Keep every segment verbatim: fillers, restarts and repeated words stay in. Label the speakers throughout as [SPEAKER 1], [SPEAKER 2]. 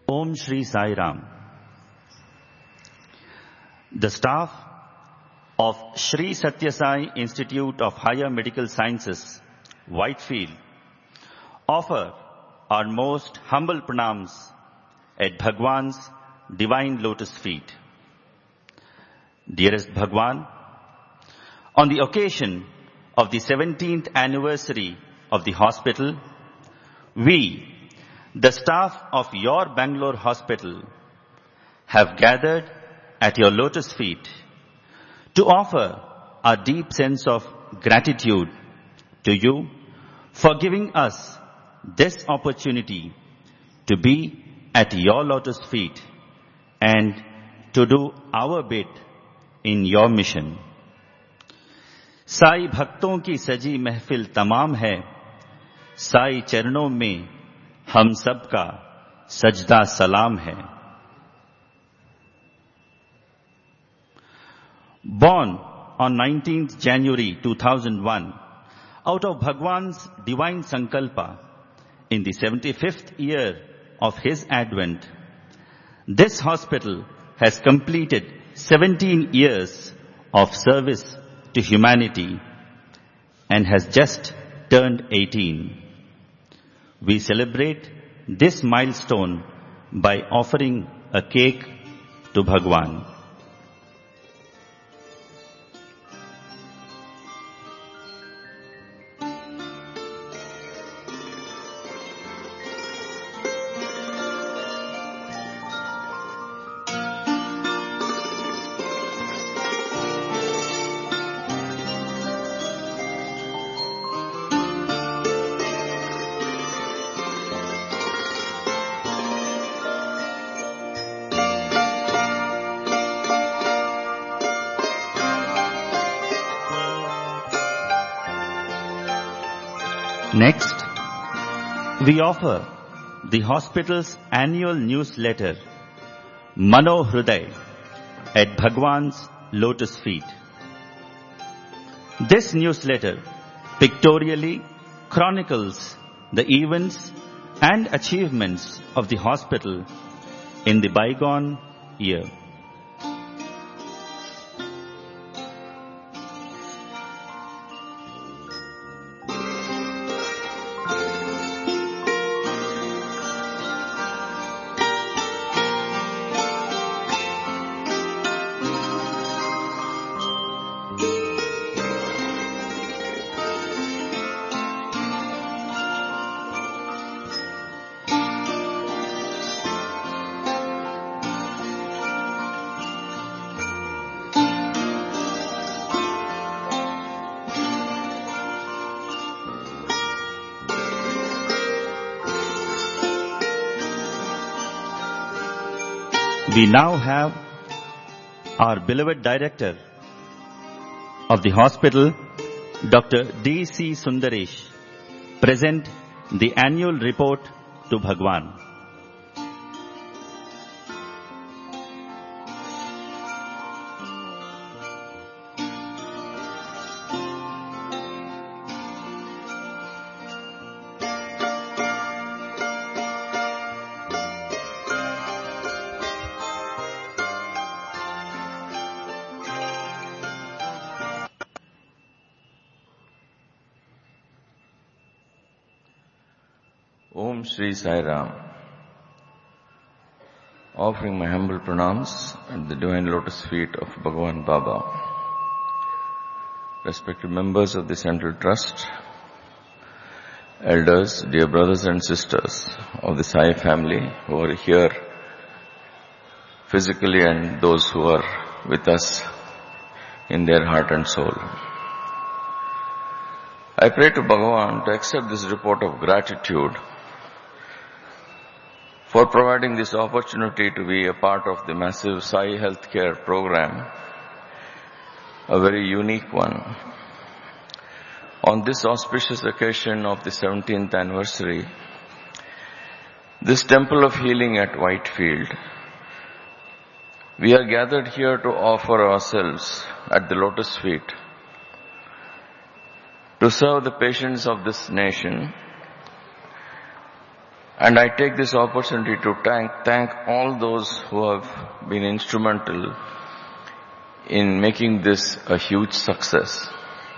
[SPEAKER 1] Om Shri Sai Ram. The staff of Shri Satya Sai Institute of Higher Medical Sciences, Whitefield, offer our most humble pranams at Bhagwan's divine lotus feet. Dearest Bhagwan, on the occasion of the seventeenth anniversary of the hospital, we, the staff of your Bangalore hospital, have gathered at your lotus feet to offer a deep sense of gratitude to you for giving us this opportunity to be at your lotus feet and to do our bit in your mission. Sai भक्तों की सजी महफिल तमाम है, साई चरणों में हम सबका सजदा सलाम है. Born on nineteenth January two thousand one, out of Bhagwan's divine sankalpa, in the seventy-fifth year of his advent, this hospital has completed seventeen years of service to humanity and has just turned eighteen. We celebrate this milestone by offering a cake to Bhagwan. Next, we offer the hospital's annual newsletter, Mano Hriday, at Bhagwan's lotus feet. This newsletter pictorially chronicles the events and achievements of the hospital in the bygone year. We now have our beloved director of the hospital, Doctor D C Sundaresh, present the annual report to Bhagwan.
[SPEAKER 2] Om Shri Sai Ram. Offering my humble pranams at the divine lotus feet of Bhagwan Baba. Respected members of the Central Trust, elders, dear brothers and sisters of the Sai family who are here physically and those who are with us in their heart and soul. I pray to Bhagavan to accept this report of gratitude for providing this opportunity to be a part of the massive Sai Healthcare program, a very unique one. On this auspicious occasion of the seventeenth anniversary, this temple of healing at Whitefield, we are gathered here to offer ourselves at the lotus feet to serve the patients of this nation And I take this opportunity to thank, thank all those who have been instrumental in making this a huge success.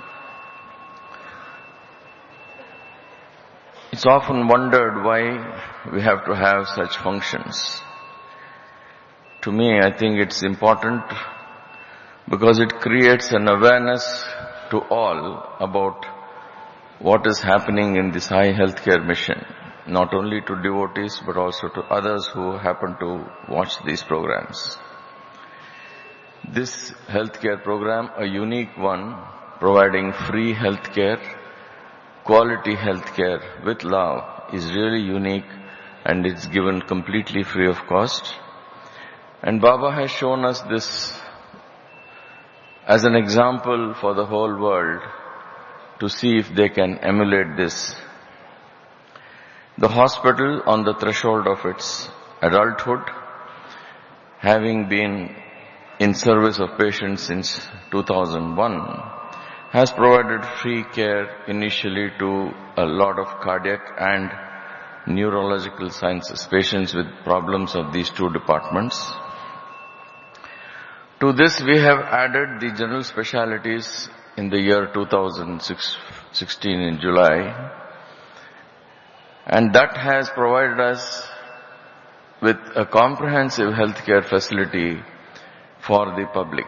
[SPEAKER 2] It's often wondered why we have to have such functions. To me, I think it's important because it creates an awareness to all about what is happening in this high healthcare mission, not only to devotees but also to others who happen to watch these programs. This healthcare program, a unique one, providing free healthcare, quality healthcare with love, is really unique, and it's given completely free of cost. And Baba has shown us this as an example for the whole world to see if they can emulate this. The hospital, on the threshold of its adulthood, having been in service of patients since two thousand one, has provided free care initially to a lot of cardiac and neurological sciences patients with problems of these two departments. To this we have added the general specialties in the year two thousand sixteen in July, and that has provided us with a comprehensive healthcare facility for the public.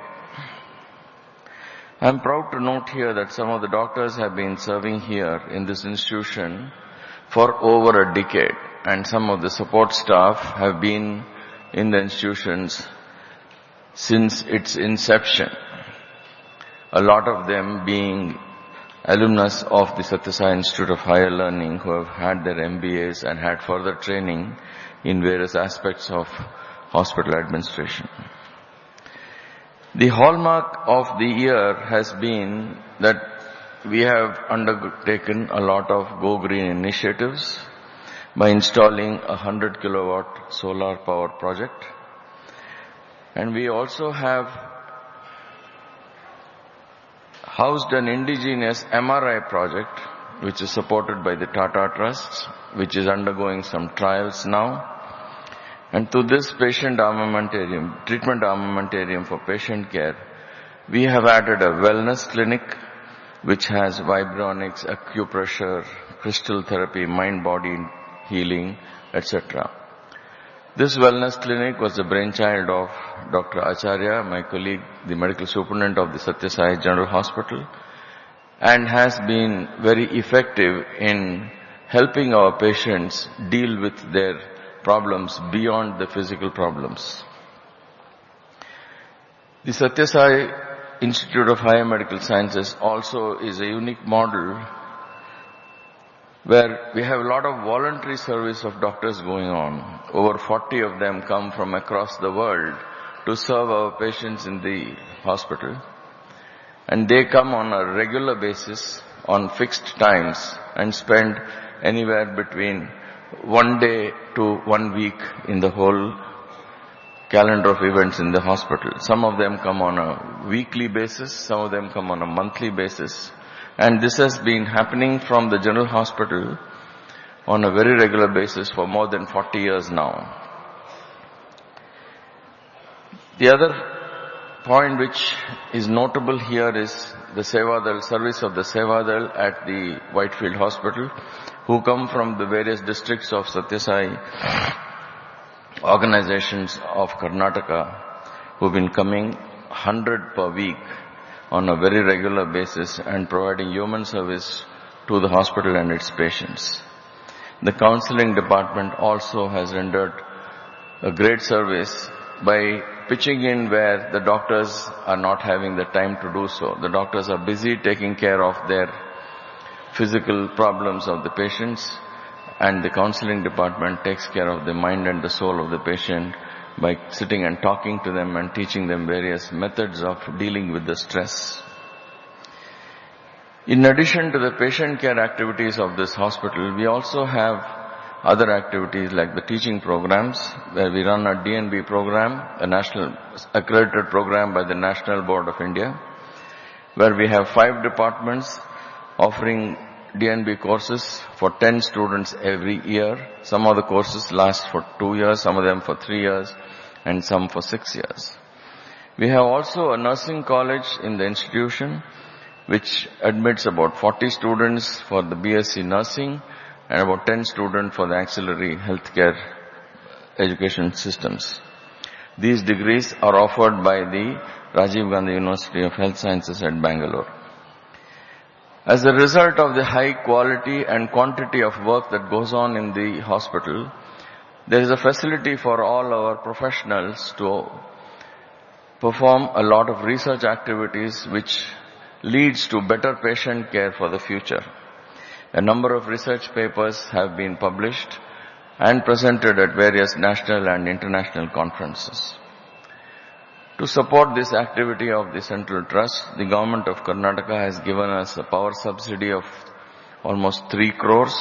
[SPEAKER 2] I am proud to note here that some of the doctors have been serving here in this institution for over a decade, and some of the support staff have been in the institutions since its inception. A lot of them being alumnus of the Satya Sai Institute of Higher Learning, who have had their M B As and had further training in various aspects of hospital administration. The hallmark of the year has been that we have undertaken a lot of Go Green initiatives by installing a one hundred kilowatt solar power project. And we also have housed an indigenous M R I project which is supported by the Tata Trust, which is undergoing some trials now. And to this patient armamentarium, treatment armamentarium for patient care, we have added a wellness clinic which has vibronics, acupressure, crystal therapy, mind-body healing, et cetera. This wellness clinic was the brainchild of Doctor Acharya, my colleague, the medical superintendent of the Satya Sai General Hospital, and has been very effective in helping our patients deal with their problems beyond the physical problems. The Satya Sai Institute of Higher Medical Sciences also is a unique model where we have a lot of voluntary service of doctors going on. Over forty of them come from across the world to serve our patients in the hospital. And they come on a regular basis on fixed times and spend anywhere between one day to one week in the whole calendar of events in the hospital. Some of them come on a weekly basis, some of them come on a monthly basis. And this has been happening from the general hospital on a very regular basis for more than forty years now. The other point which is notable here is the Sevadal, service of the Sevadal at the Whitefield Hospital, who come from the various districts of Satya Sai organizations of Karnataka, who've been coming one hundred per week on a very regular basis and providing human service to the hospital and its patients. The counseling department also has rendered a great service by pitching in where the doctors are not having the time to do so. The doctors are busy taking care of their physical problems of the patients, and the counseling department takes care of the mind and the soul of the patient by sitting and talking to them and teaching them various methods of dealing with the stress. In addition to the patient care activities of this hospital, we also have other activities like the teaching programs, where we run a D N B program, a national accredited program by the National Board of India, where we have five departments offering D N B courses for ten students every year. Some of the courses last for two years, some of them for three years, and some for six years. We have also a nursing college in the institution which admits about forty students for the B S c nursing and about ten students for the auxiliary healthcare education systems. These degrees are offered by the Rajiv Gandhi University of Health Sciences at Bangalore. As a result of the high quality and quantity of work that goes on in the hospital, there is a facility for all our professionals to perform a lot of research activities which leads to better patient care for the future. A number of research papers have been published and presented at various national and international conferences. To support this activity of the Central Trust, the Government of Karnataka has given us a power subsidy of almost three crores,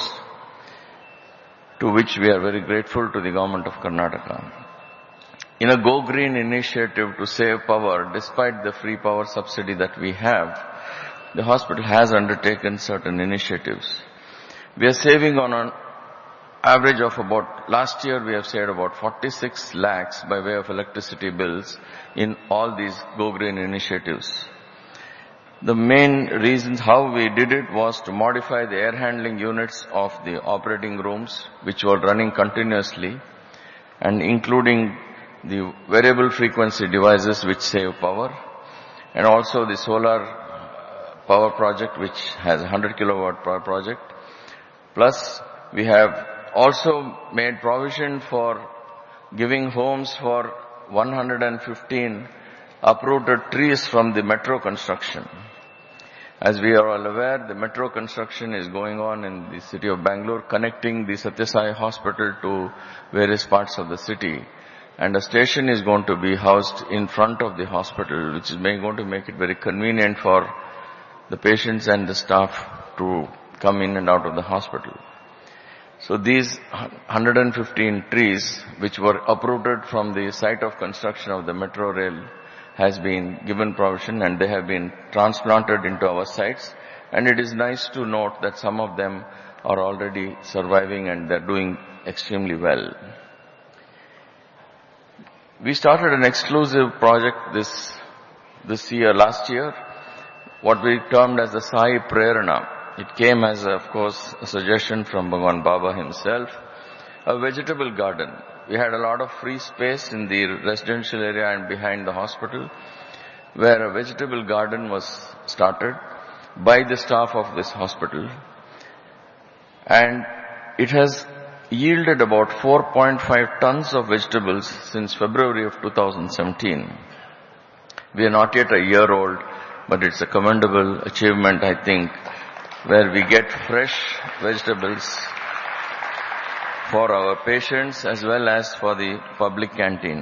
[SPEAKER 2] to which we are very grateful to the Government of Karnataka. In a Go Green initiative to save power, despite the free power subsidy that we have, the hospital has undertaken certain initiatives. We are saving on an average of about, last year we have saved about forty-six lakhs by way of electricity bills in all these Go Green initiatives. The main reasons how we did it was to modify the air handling units of the operating rooms, which were running continuously, and including the variable frequency devices which save power, and also the solar power project which has a one hundred kilowatt power project. Plus, we have also made provision for giving homes for one hundred fifteen uprooted trees from the metro construction. As we are all aware, the metro construction is going on in the city of Bangalore, connecting the Satya Sai Hospital to various parts of the city. And a station is going to be housed in front of the hospital, which is going to make it very convenient for the patients and the staff to come in and out of the hospital. So these one hundred fifteen trees, which were uprooted from the site of construction of the metro rail, has been given provision and they have been transplanted into our sites. And it is nice to note that some of them are already surviving and they're doing extremely well. We started an exclusive project this, this year, last year, what we termed as the Sai Prerana. It came as, of course, a suggestion from Bhagwan Baba himself, a vegetable garden. We had a lot of free space in the residential area and behind the hospital, where a vegetable garden was started by the staff of this hospital. And it has yielded about four point five tons of vegetables since February of two thousand seventeen. We are not yet a year old, but it's a commendable achievement, I think, where we get fresh vegetables for our patients as well as for the public canteen.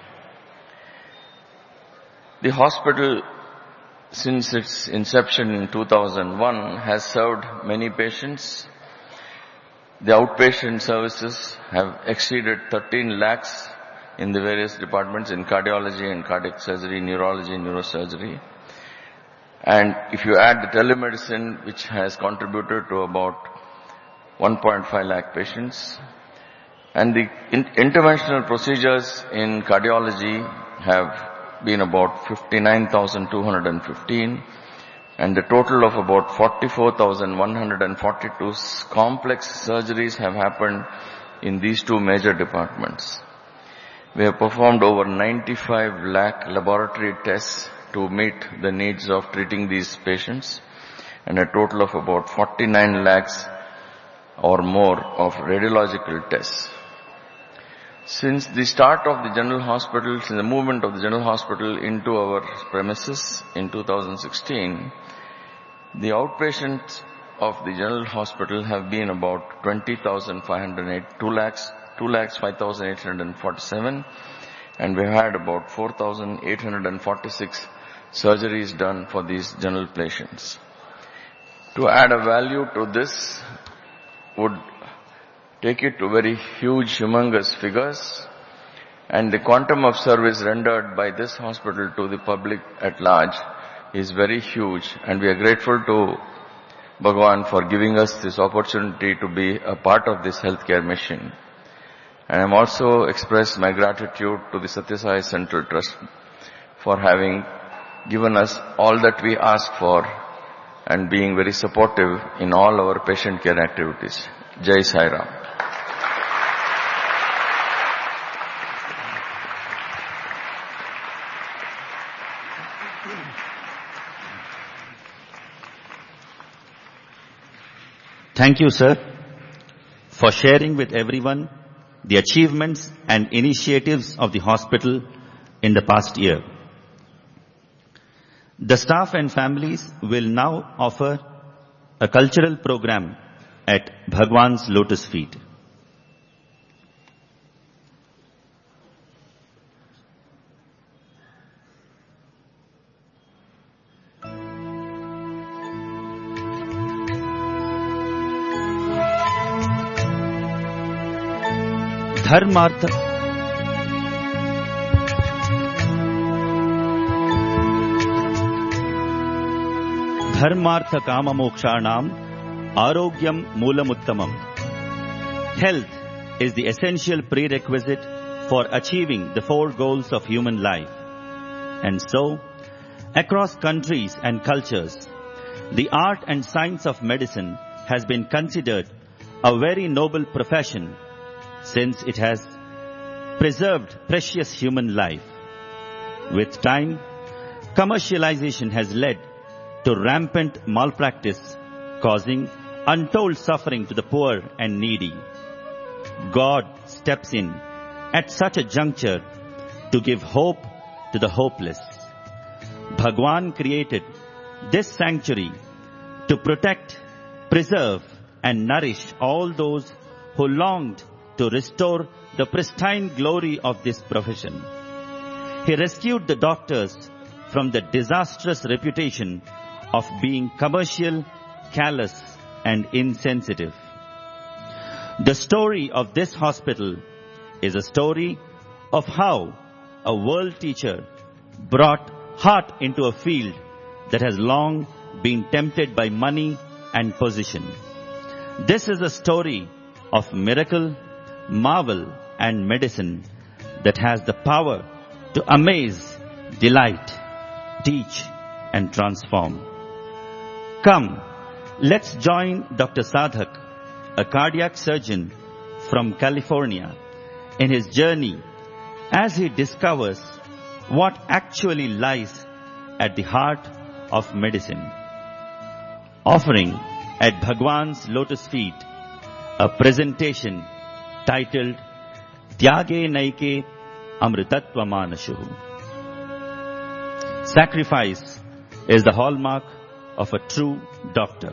[SPEAKER 2] The hospital, since its inception in two thousand one, has served many patients. The outpatient services have exceeded thirteen lakhs in the various departments in cardiology and cardiac surgery, neurology, neurosurgery. And if you add the telemedicine, which has contributed to about one point five lakh patients, and the in interventional procedures in cardiology have been about fifty-nine thousand two hundred fifteen, and the total of about forty-four thousand one hundred forty-two complex surgeries have happened in these two major departments. We have performed over ninety-five lakh laboratory tests to meet the needs of treating these patients, and a total of about forty-nine lakhs or more of radiological tests. Since the start of the general hospital, since the movement of the general hospital into our premises in two thousand sixteen, the outpatients of the general hospital have been about twenty thousand five hundred eight, two lakhs, two lakhs five thousand eight hundred forty-seven, and we've had about four thousand eight hundred forty-six surgeries done for these general patients. To add a value to this would take it to very huge, humongous figures, and the quantum of service rendered by this hospital to the public at large is very huge, and we are grateful to Bhagavan for giving us this opportunity to be a part of this healthcare mission. And I'm also express my gratitude to the Satya Sai Central Trust for having given us all that we ask for and being very supportive in all our patient care activities. Jai Sai Ram.
[SPEAKER 1] Thank you, sir, for sharing with everyone the achievements and initiatives of the hospital in the past year. The staff and families will now offer a cultural program at Bhagwan's lotus feet. Dharmartha Dharmartha Kama Mokshanam Arogyam Moolamuttamam. Health is the essential prerequisite for achieving the four goals of human life. And so, across countries and cultures, the art and science of medicine has been considered a very noble profession, since it has preserved precious human life. With time, commercialization has led to rampant malpractice, causing untold suffering to the poor and needy. God steps in at such a juncture to give hope to the hopeless. Bhagwan created this sanctuary to protect, preserve, and nourish all those who longed to restore the pristine glory of this profession. He rescued the doctors from the disastrous reputation of being commercial, callous, and insensitive. The story of this hospital is a story of how a world teacher brought heart into a field that has long been tempted by money and position. This is a story of miracle, marvel, and medicine that has the power to amaze, delight, teach, and transform. Come, let's join Doctor Sadhak, a cardiac surgeon from California, in his journey as he discovers what actually lies at the heart of medicine. Offering at Bhagwan's lotus feet a presentation titled Tyage Naike Amritatva Manashu. Sacrifice is the hallmark of a true doctor.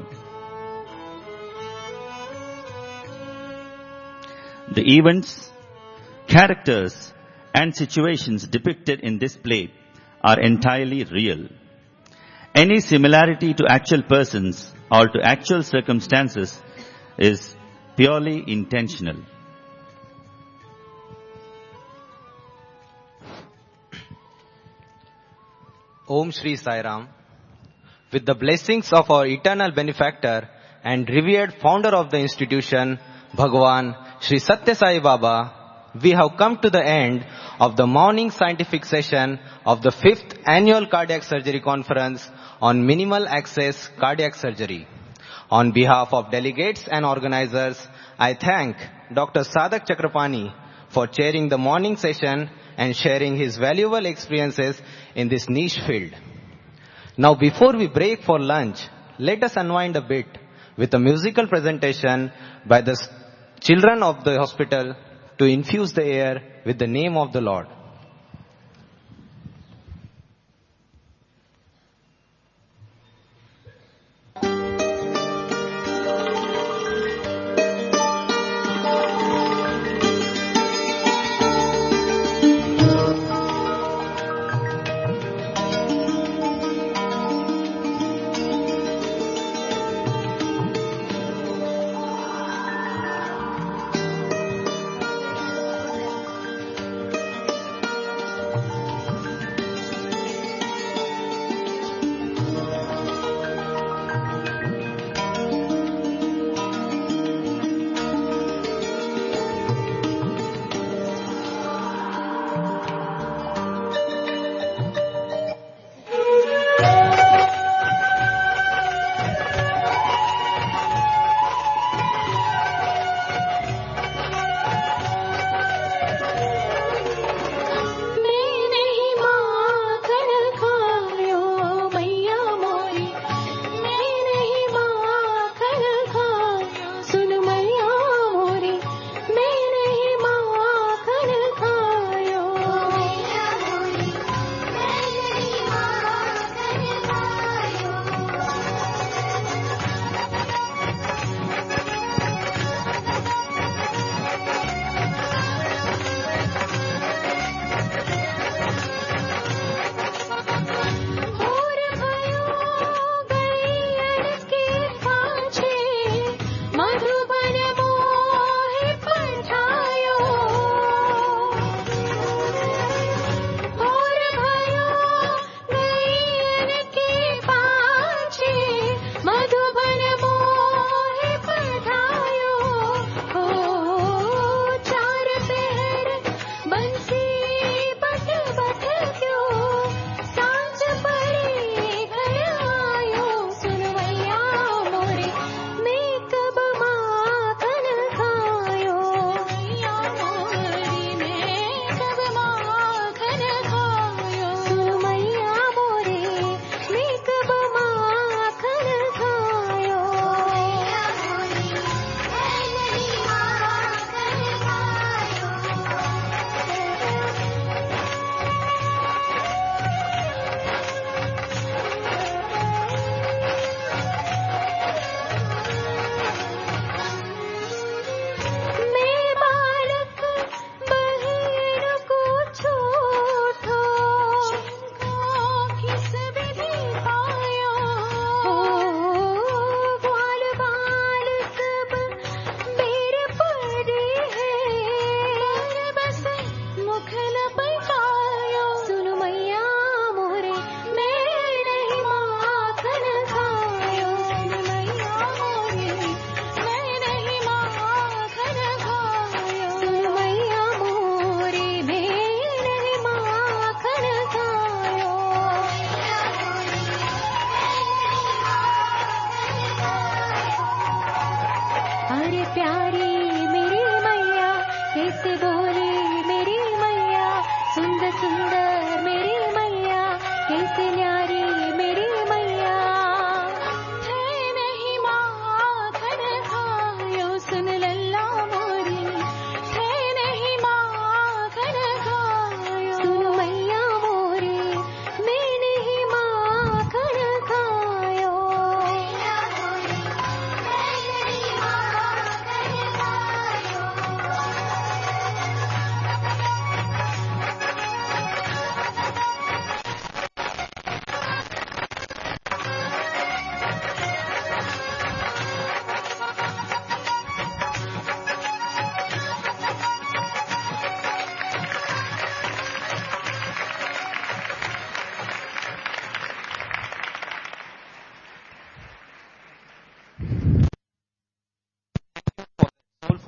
[SPEAKER 1] The events, characters, and situations depicted in this play are entirely real. Any similarity to actual persons or to actual circumstances is purely intentional.
[SPEAKER 3] Om Shri Sai Ram. With the blessings of our eternal benefactor and revered founder of the institution, Bhagwan Shri Satya Sai Baba, we have come to the end of the morning scientific session of the fifth annual cardiac surgery conference on minimal access cardiac surgery. On behalf of delegates and organizers, I thank Doctor Sadhak Chakrapani for chairing the morning session and sharing his valuable experiences in this niche field. Now, before we break for lunch, let us unwind a bit with a musical presentation by the children of the hospital to infuse the air with the name of the Lord.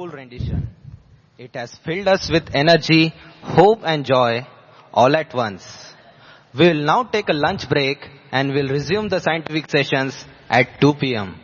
[SPEAKER 3] powerful rendition. It has filled us with energy, hope and joy all at once. We will now take a lunch break and will resume the scientific sessions at two p.m.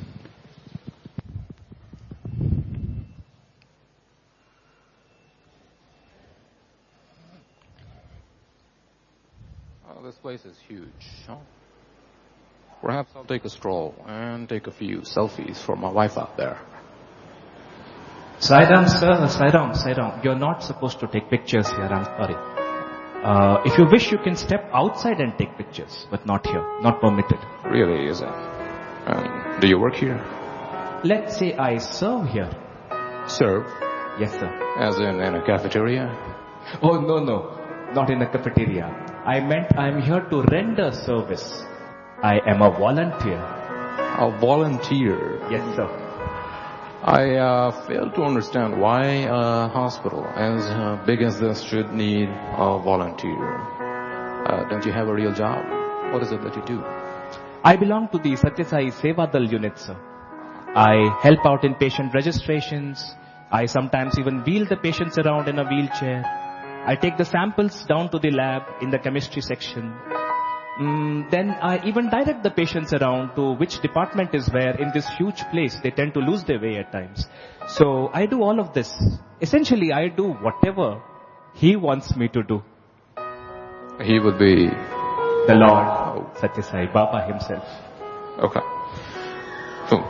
[SPEAKER 4] Oh, this place is huge. Huh? Perhaps I'll take a stroll and take a few selfies for my wife out there.
[SPEAKER 5] Sairam, sir, Sairam, Sairam. You're not supposed to take pictures here, I'm sorry. Uh, if you wish, you can step outside and take pictures, but not here. Not permitted.
[SPEAKER 4] Really, is it? Um, do you work here?
[SPEAKER 5] Let's say I serve here.
[SPEAKER 4] Serve?
[SPEAKER 5] Yes, sir.
[SPEAKER 4] As in in a cafeteria?
[SPEAKER 5] Oh, no, no. Not in a cafeteria. I meant I'm here to render service. I am a volunteer.
[SPEAKER 4] A volunteer?
[SPEAKER 5] Yes, sir.
[SPEAKER 4] I uh, fail to understand why a hospital as uh, big as this should need a volunteer. Uh, don't you have a real job? What is it that you do?
[SPEAKER 5] I belong to the Satya Sai Seva Dal unit, sir. I help out in patient registrations. I sometimes even wheel the patients around in a wheelchair. I take the samples down to the lab in the chemistry section. Mm, then I even direct the patients around to which department is where in this huge place. They tend to lose their way at times. So I do all of this. Essentially, I do whatever he wants me to do.
[SPEAKER 4] He would be
[SPEAKER 5] the Lord, oh, Satya Sai Baba himself.
[SPEAKER 4] Okay. Cool.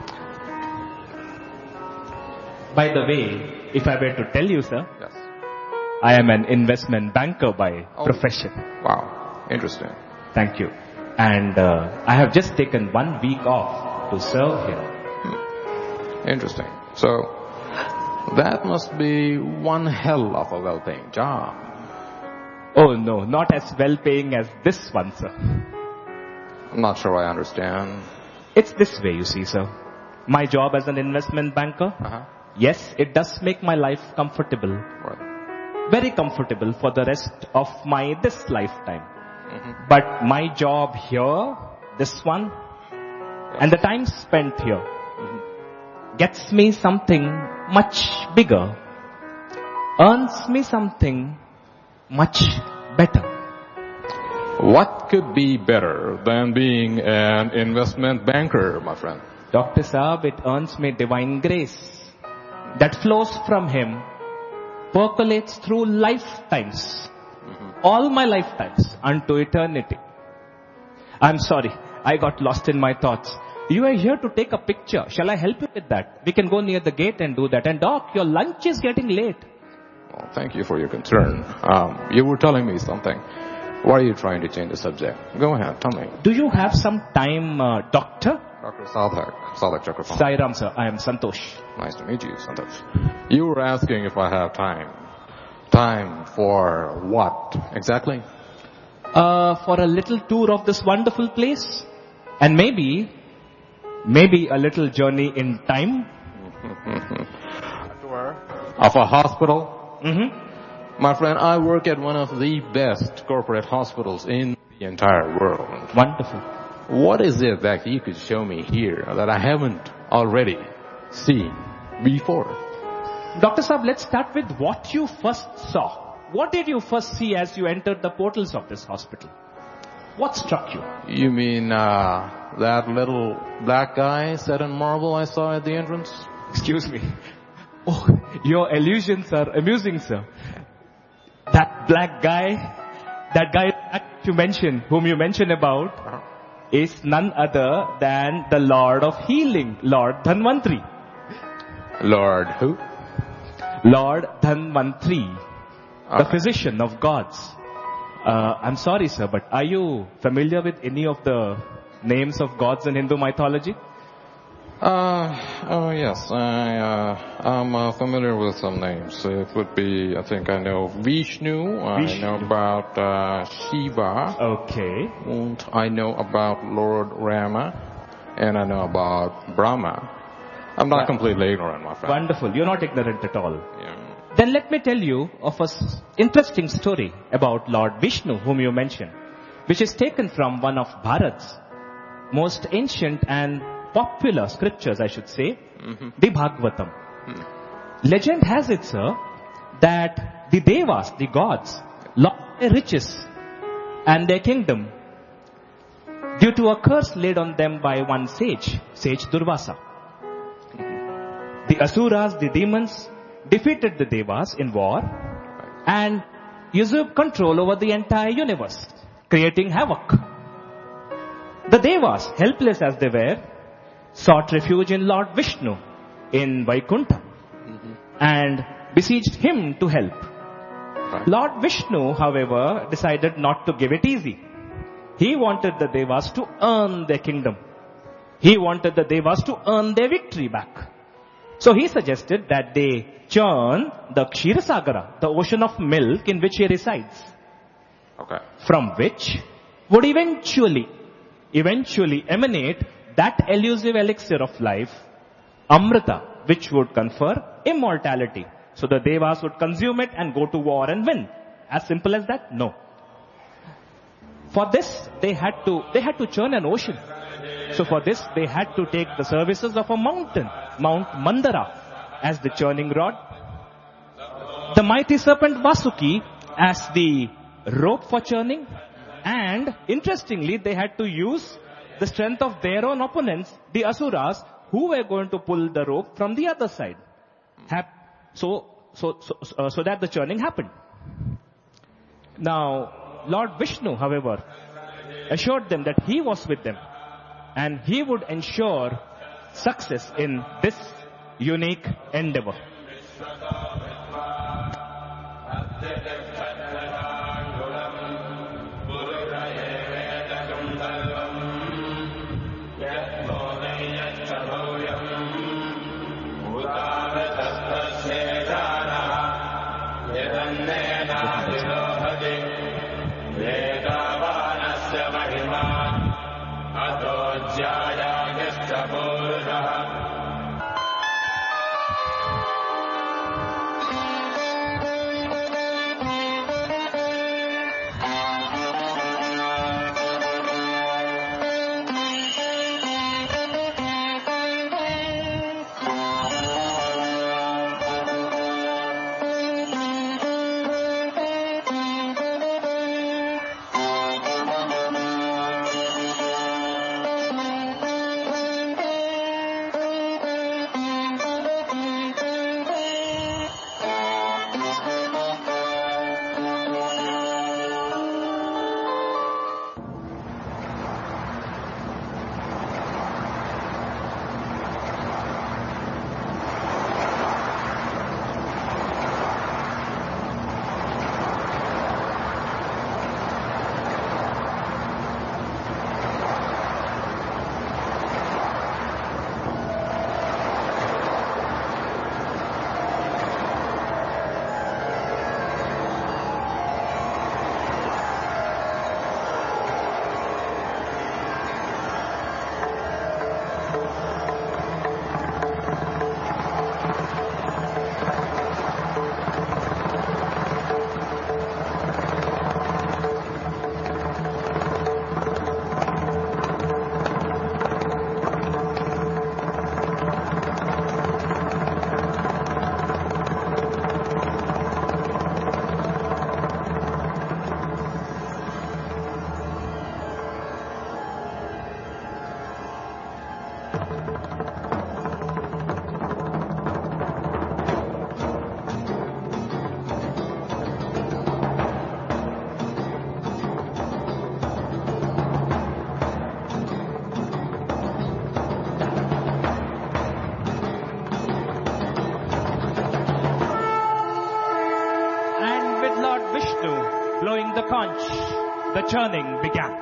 [SPEAKER 5] By the way, if I were to tell you, sir,
[SPEAKER 4] yes,
[SPEAKER 5] I am an investment banker by
[SPEAKER 4] oh.
[SPEAKER 5] profession.
[SPEAKER 4] Wow, interesting.
[SPEAKER 5] Thank you. And uh, I have just taken one week off to serve here.
[SPEAKER 4] Hmm. Interesting. So, that must be one hell of a well-paying job.
[SPEAKER 5] Oh no, not as well-paying as this one, sir.
[SPEAKER 4] I'm not sure I understand.
[SPEAKER 5] It's this way, you see, sir. My job as an investment banker,
[SPEAKER 4] uh-huh.
[SPEAKER 5] yes, it does make my life comfortable.
[SPEAKER 4] Right.
[SPEAKER 5] Very comfortable for the rest of my this lifetime.
[SPEAKER 4] Mm-hmm.
[SPEAKER 5] But my job here, this one, yes. and the time spent here, mm-hmm. gets me something much bigger, earns me something much better.
[SPEAKER 4] What could be better than being an investment banker, my friend?
[SPEAKER 5] Doctor Saab, it earns me divine grace that flows from him, percolates through lifetimes. All my lifetimes unto eternity. I'm sorry, I got lost in my thoughts. You are here to take a picture. Shall I help you with that? We can go near the gate and do that. And Doc, your lunch is getting late.
[SPEAKER 4] Well, thank you for your concern. Um, you were telling me something. Why are you trying to change the subject? Go ahead, tell me.
[SPEAKER 5] Do you have some time, uh, Doctor?
[SPEAKER 4] Doctor Sadhak, Sadhak Chakravarti.
[SPEAKER 5] Sairam, sir. I am Santosh.
[SPEAKER 4] Nice to meet you, Santosh. You were asking if I have time. Time for what, exactly?
[SPEAKER 5] Uh, for a little tour of this wonderful place. And maybe, maybe a little journey in time.
[SPEAKER 4] Tour of a hospital?
[SPEAKER 5] Mm-hmm.
[SPEAKER 4] My friend, I work at one of the best corporate hospitals in the entire world.
[SPEAKER 5] Wonderful.
[SPEAKER 4] What is it that you could show me here that I haven't already seen before?
[SPEAKER 5] Doctor Saab, let's start with what you first saw. What did you first see as you entered the portals of this hospital? What struck you?
[SPEAKER 4] You mean uh, that little black guy set in marble I saw at the entrance?
[SPEAKER 5] Excuse me. Oh, your allusions are amusing, sir. That black guy, that guy you mentioned, whom you mentioned about, uh-huh. is none other than the Lord of Healing, Lord Dhanvantri.
[SPEAKER 4] Lord who?
[SPEAKER 5] Lord Dhanvantri,
[SPEAKER 4] okay.
[SPEAKER 5] the physician of gods. Uh, I'm sorry, sir, but are you familiar with any of the names of gods in Hindu mythology?
[SPEAKER 4] Uh, oh yes, I, uh, I'm uh, familiar with some names. It would be, I think I know Vishnu, Vishnu. I know about uh, Shiva.
[SPEAKER 5] Okay.
[SPEAKER 4] And I know about Lord Rama, and I know about Brahma. I'm not completely ignorant, my friend.
[SPEAKER 5] Wonderful. You're not ignorant at all.
[SPEAKER 4] Yeah.
[SPEAKER 5] Then let me tell you of an interesting story about Lord Vishnu, whom you mentioned, which is taken from one of Bharat's most ancient and popular scriptures, I should say, mm-hmm. the Bhagavatam. Mm. Legend has it, sir, that the Devas, the gods, lost their riches and their kingdom due to a curse laid on them by one sage, sage Durvasa. The Asuras, the demons, defeated the Devas in war and usurped control over the entire universe, creating havoc. The Devas, helpless as they were, sought refuge in Lord Vishnu in Vaikuntha mm-hmm. and besieged him to help. Right. Lord Vishnu, however, decided not to give it easy. He wanted the Devas to earn their kingdom. He wanted the Devas to earn their victory back. So he suggested that they churn the Kshirasagara, the ocean of milk in which he resides. Okay. From which would eventually, eventually emanate that elusive elixir of life, Amrita, which would confer immortality. So the Devas would consume it and go to war and win. As simple as that? No. For this, they had to, they had to churn an ocean. So for this, they had to take the services of a mountain, Mount Mandara, as the churning rod, the mighty serpent Vasuki as the rope for churning, and interestingly, they had to use the strength of their own opponents, the Asuras, who were going to pull the rope from the other side. So, so, so, uh, so that the churning happened. Now, Lord Vishnu, however, assured them that he was with them and he would ensure success in this unique endeavor. Blowing the conch, the churning began.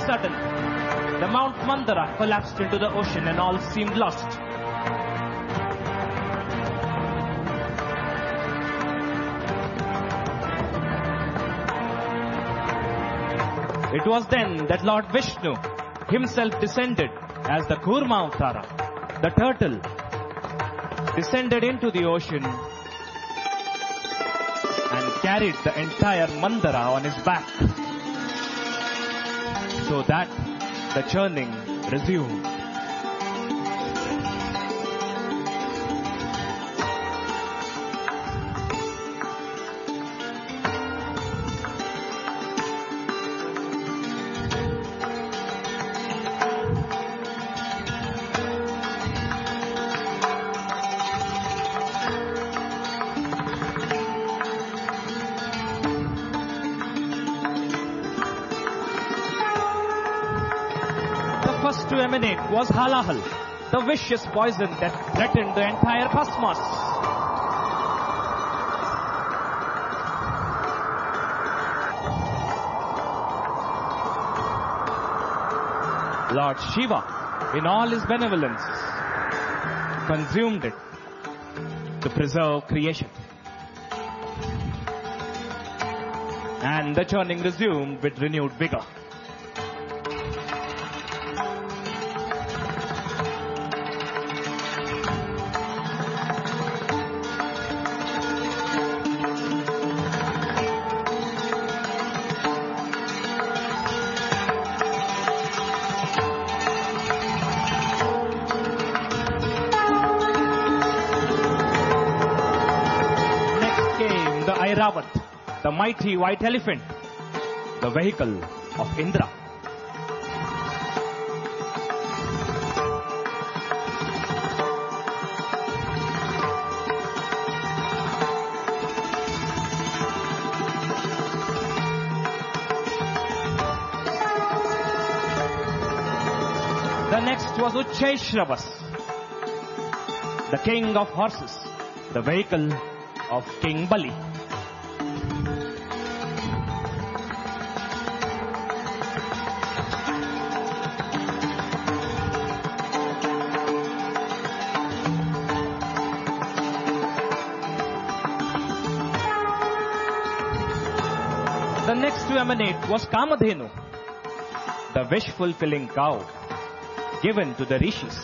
[SPEAKER 5] sudden, the Mount Mandara collapsed into the ocean and all seemed lost. It was then that Lord Vishnu himself descended as the Kurma Avtara, the turtle, descended into the ocean and carried the entire Mandara on his back, so that the churning resumed. To emanate was Halahal, the vicious poison that threatened the entire cosmos. Lord Shiva, in all his benevolence, consumed it to preserve creation. And the churning resumed with renewed vigor. Airavat, the mighty white elephant, the vehicle of Indra. The next was Uchchaishravas, the king of horses, the vehicle of King Bali. The next to emanate was Kamadhenu, the wish-fulfilling cow given to the rishis.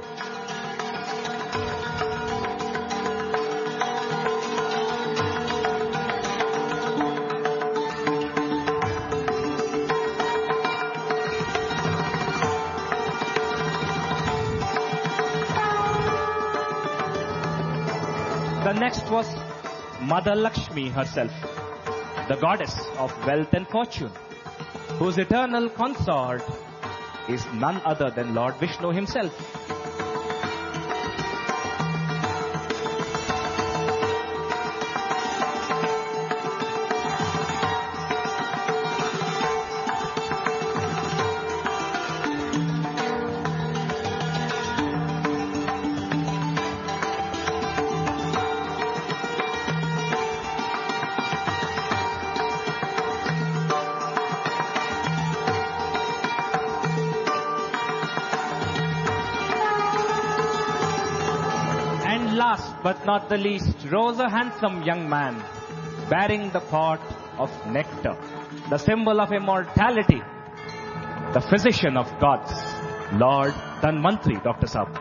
[SPEAKER 5] The next was Mother Lakshmi herself, the goddess of wealth and fortune, whose eternal consort is none other than Lord Vishnu himself. Last but not the least rose a handsome young man bearing the pot of nectar, the symbol of immortality, the physician of gods, Lord Dhanvantri, Doctor Saab.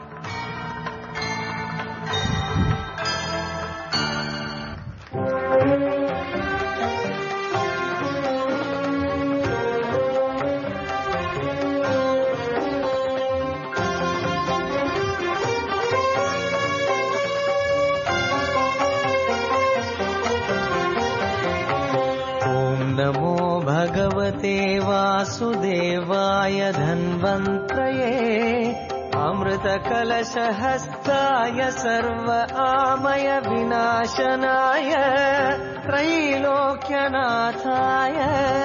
[SPEAKER 6] नमो भगवते वासुदेवाय धन्वन्त्रये अमृतकलशहस्ताय सर्व आमय विनाशनाय त्रैलोक्यनाथाय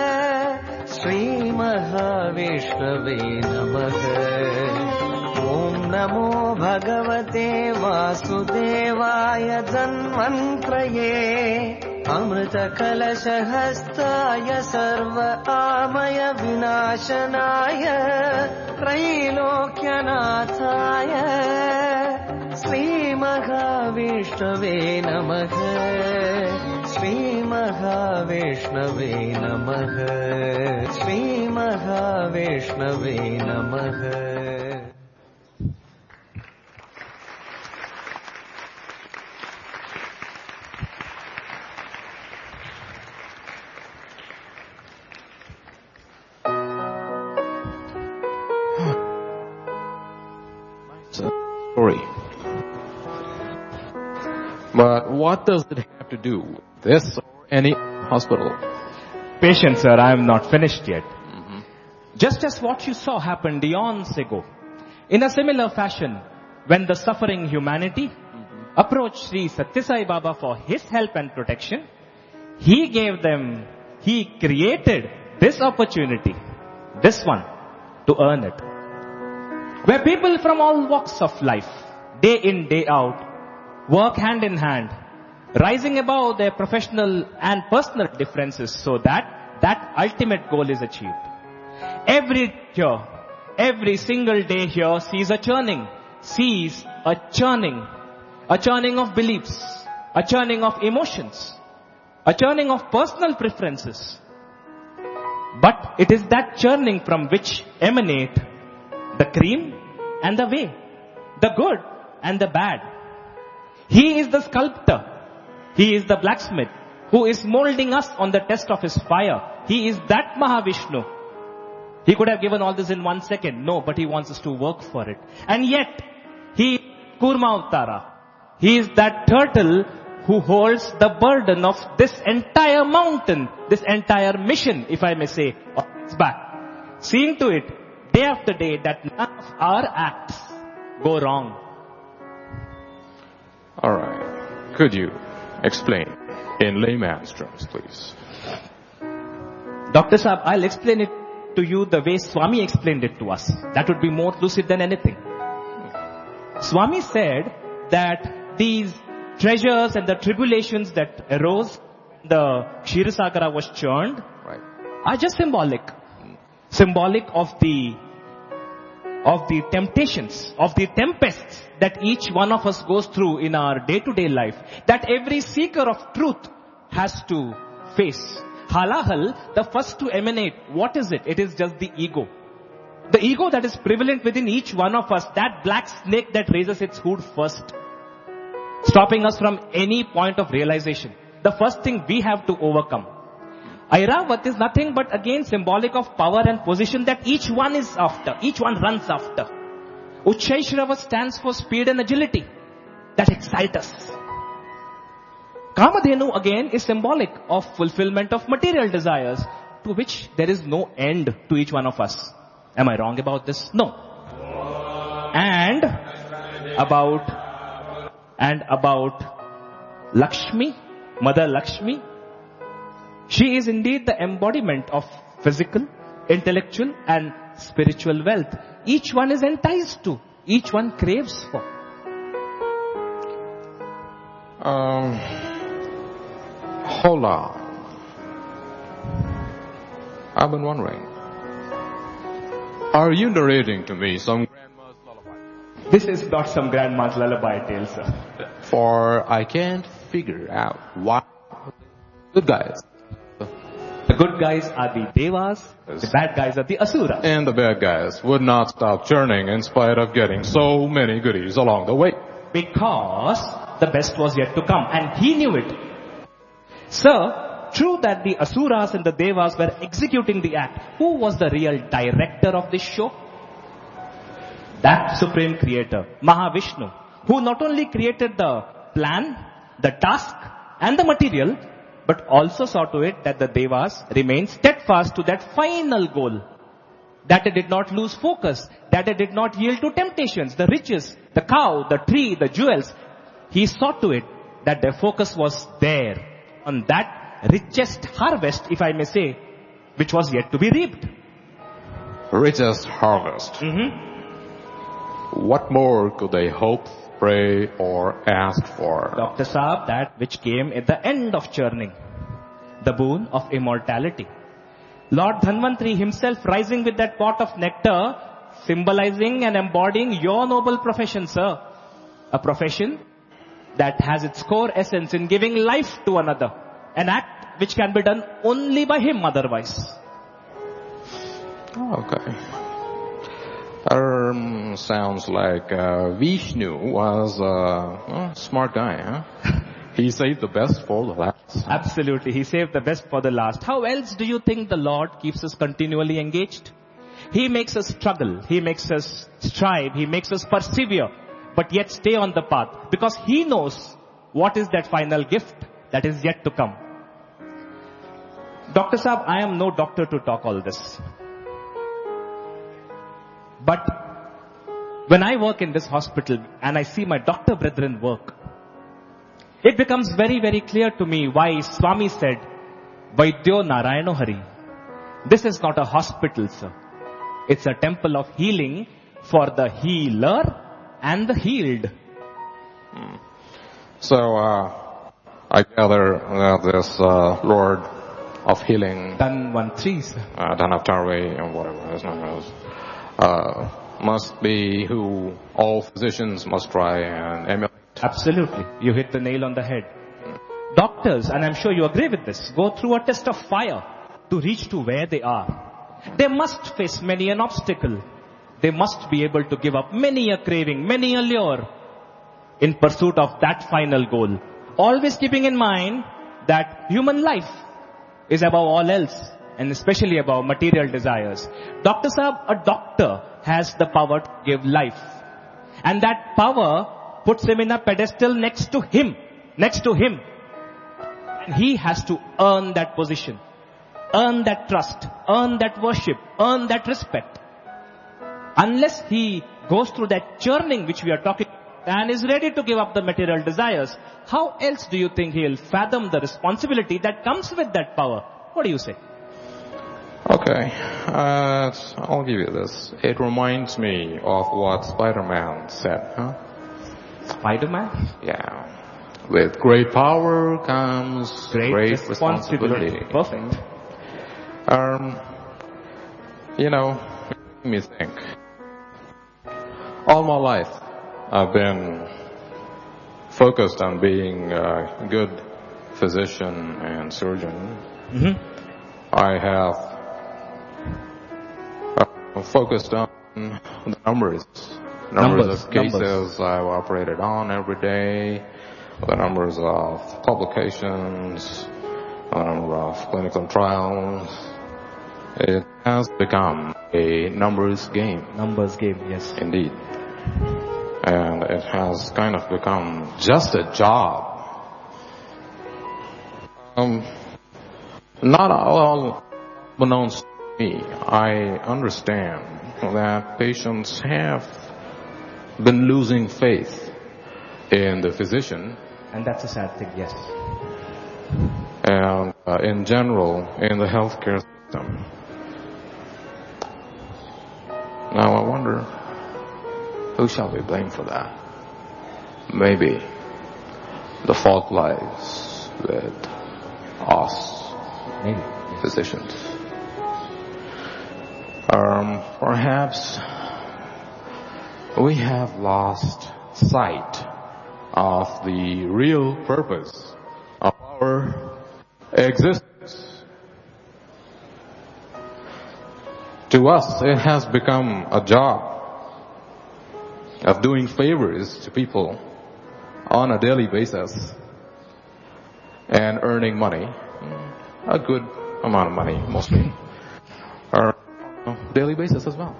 [SPEAKER 6] श्रीमहाविष्णवे नमः। ॐ नमो भगवते वासुदेवाय धन्वन्त्रये अमृतकलशहस्ताय सर्व आमय विनाशनाय विनाशनाय त्रैलोक्यनाथाय श्रीमहाविष्णवे नमः श्रीमहाविष्णवे नमः श्रीमहाविष्णवे नमः.
[SPEAKER 4] Story. But what does it have to do with this or any hospital?
[SPEAKER 5] Patient, sir, I am not finished yet. Mm-hmm. Just as what you saw happened eons ago, in a similar fashion, when the suffering humanity mm-hmm. approached Sri Sathya Sai Baba for his help and protection, he gave them, he created this opportunity, this one, to earn it. Where people from all walks of life, day in, day out, work hand in hand, rising above their professional and personal differences so that that ultimate goal is achieved. Every here, every single day here sees a churning, sees a churning, a churning of beliefs, a churning of emotions, a churning of personal preferences. But it is that churning from which emanate the cream and the whey, the good and the bad. He is the sculptor. He is the blacksmith who is molding us on the test of his fire. He is that Mahavishnu. He could have given all this in one second. No, but he wants us to work for it. And yet, he is Kurma Avtara. He is that turtle who holds the burden of this entire mountain, this entire mission, if I may say, on its back. Seeing to it, day after day, that none of our acts go wrong.
[SPEAKER 4] All right. Could you explain in layman's terms, please?
[SPEAKER 5] Doctor Saab, I'll explain it to you the way Swami explained it to us. That would be more lucid than anything. Swami said that these treasures and the tribulations that arose, the Kshirasagara was churned,
[SPEAKER 4] right,
[SPEAKER 5] are just symbolic. Symbolic of the of the temptations, of the tempests that each one of us goes through in our day-to-day life, that every seeker of truth has to face. Halahal, the first to emanate, what is it? It is just the ego. The ego that is prevalent within each one of us, that black snake that raises its hood first, stopping us from any point of realization. The first thing we have to overcome. Airavat is nothing but again symbolic of power and position that each one is after, each one runs after. Uchchaishrava stands for speed and agility that excite us. Kamadhenu again is symbolic of fulfillment of material desires to which there is no end to each one of us. Am I wrong about this? No. And about, and about Lakshmi, Mother Lakshmi, she is indeed the embodiment of physical, intellectual and spiritual wealth. Each one is enticed to. Each one craves for.
[SPEAKER 4] Um, hold on. I've been wondering. Are you narrating to me some grandma's lullaby?
[SPEAKER 5] This is not some grandma's lullaby tale, sir.
[SPEAKER 4] For I can't figure out why good guys.
[SPEAKER 5] The good guys are the devas, the bad guys are the asuras.
[SPEAKER 4] And the bad guys would not stop churning in spite of getting so many goodies along the way.
[SPEAKER 5] Because the best was yet to come, and he knew it. Sir, true that the asuras and the devas were executing the act. Who was the real director of this show? That supreme creator, Mahavishnu, who not only created the plan, the task and the material, but also saw to it that the devas remained steadfast to that final goal. That they did not lose focus, that they did not yield to temptations, the riches, the cow, the tree, the jewels. He saw to it that their focus was there, on that richest harvest, if I may say, which was yet to be reaped.
[SPEAKER 4] Richest harvest.
[SPEAKER 5] Mm-hmm.
[SPEAKER 4] What more could they hope, pray or ask for?
[SPEAKER 5] Doctor Saab, that which came at the end of churning, the boon of immortality. Lord Dhanvantri himself rising with that pot of nectar, symbolizing and embodying your noble profession, sir. A profession that has its core essence in giving life to another. An act which can be done only by him otherwise.
[SPEAKER 4] Okay. Um, sounds like uh, Vishnu was a uh, smart guy, huh? He saved the best for the last.
[SPEAKER 5] Absolutely. He saved the best for the last. How else do you think the Lord keeps us continually engaged? He makes us struggle. He makes us strive. He makes us persevere. But yet stay on the path. Because He knows what is that final gift that is yet to come. Doctor Saab, I am no doctor to talk all this. But when I work in this hospital and I see my doctor brethren work, it becomes very, very clear to me why Swami said, Vaidyo Narayano Hari. This is not a hospital, sir. It's a temple of healing for the healer and the healed.
[SPEAKER 4] Hmm. So, uh, I gather that this uh, Lord of Healing,
[SPEAKER 5] Dhanvantri, sir.
[SPEAKER 4] Uh, Dhanavtarve, or whatever his name is, uh, must be who all physicians must try and emulate.
[SPEAKER 5] Absolutely. You hit the nail on the head. Doctors, and I'm sure you agree with this, go through a test of fire to reach to where they are. They must face many an obstacle. They must be able to give up many a craving, many a lure in pursuit of that final goal. Always keeping in mind that human life is above all else, and especially above material desires. Doctor Saab, a doctor has the power to give life. And that power puts him in a pedestal next to him, next to him. And he has to earn that position, earn that trust, earn that worship, earn that respect. Unless he goes through that churning which we are talking about and is ready to give up the material desires, how else do you think he'll fathom the responsibility that comes with that power? What do you say?
[SPEAKER 4] Okay, uh, I'll give you this. It reminds me of what Spider-Man said, huh?
[SPEAKER 5] Spider-Man?
[SPEAKER 4] Yeah. With great power comes
[SPEAKER 5] Great,
[SPEAKER 4] great,
[SPEAKER 5] responsibility.
[SPEAKER 4] responsibility.
[SPEAKER 5] Perfect.
[SPEAKER 4] Um, you know, let me think. All my life, I've been focused on being a good physician and surgeon.
[SPEAKER 5] Mm-hmm.
[SPEAKER 4] I have uh, focused on the numbers. Numbers,
[SPEAKER 5] Numbers
[SPEAKER 4] of cases
[SPEAKER 5] numbers.
[SPEAKER 4] I've operated on every day, the numbers of publications, the number of clinical trials. It has become a numbers game.
[SPEAKER 5] Numbers game, yes.
[SPEAKER 4] Indeed. And it has kind of become just a job. Um, not all unbeknownst to me, I understand that patients have been losing faith in the physician.
[SPEAKER 5] And that's a sad thing, yes.
[SPEAKER 4] And uh, in general, in the healthcare system. Now I wonder, who shall we blame for that? Maybe the fault lies with us,
[SPEAKER 5] Maybe.
[SPEAKER 4] physicians. Um, perhaps we have lost sight of the real purpose of our existence. To us, it has become a job of doing favors to people on a daily basis and earning money, a good amount of money mostly, or on a daily basis as well.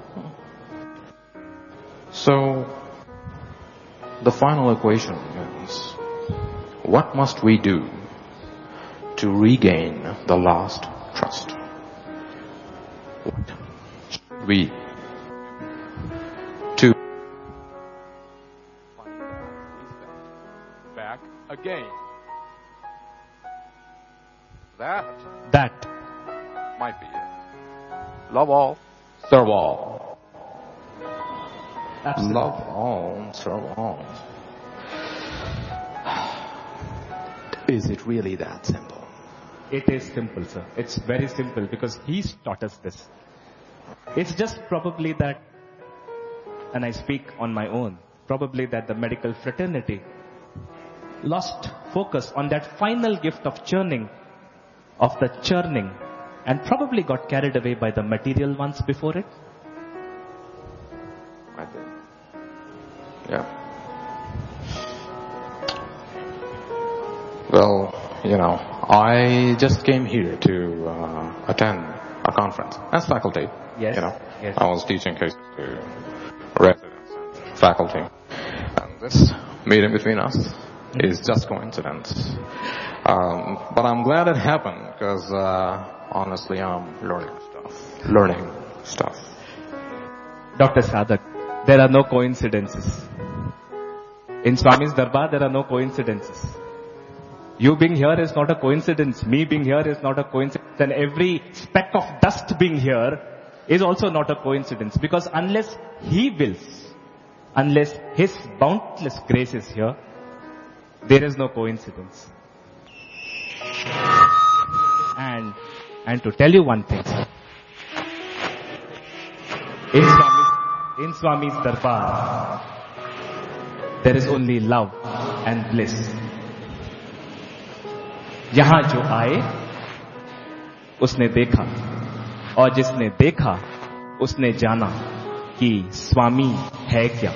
[SPEAKER 4] So the final equation is, what must we do to regain the lost trust? What should we to back again? That
[SPEAKER 5] That.
[SPEAKER 4] might be it. Love all, serve all.
[SPEAKER 5] Absolutely.
[SPEAKER 4] Love all, serve all. Is it really that simple?
[SPEAKER 5] It is simple, sir. It's very simple because he's taught us this. It's just probably that, and I speak on my own, probably that the medical fraternity lost focus on that final gift of churning, of the churning, and probably got carried away by the material ones before it.
[SPEAKER 4] I think. Yeah. Well, you know, I just came here to uh, attend a conference as faculty.
[SPEAKER 5] Yes.
[SPEAKER 4] You know,
[SPEAKER 5] Yes.
[SPEAKER 4] I was teaching cases to residents, and faculty, and this meeting between us mm-hmm. is just coincidence. Um, but I'm glad it happened because uh, honestly, I'm learning stuff. Learning stuff.
[SPEAKER 5] Doctor Sadak, there are no coincidences. In Swami's Darbar, there are no coincidences. You being here is not a coincidence. Me being here is not a coincidence. And every speck of dust being here is also not a coincidence. Because unless He wills, unless His boundless grace is here, there is no coincidence. And, and to tell you one thing, in Swami's, in Swami's Darbar, there is only love and bliss. यहाँ जो आए उसने देखा और जिसने देखा उसने जाना कि स्वामी है क्या.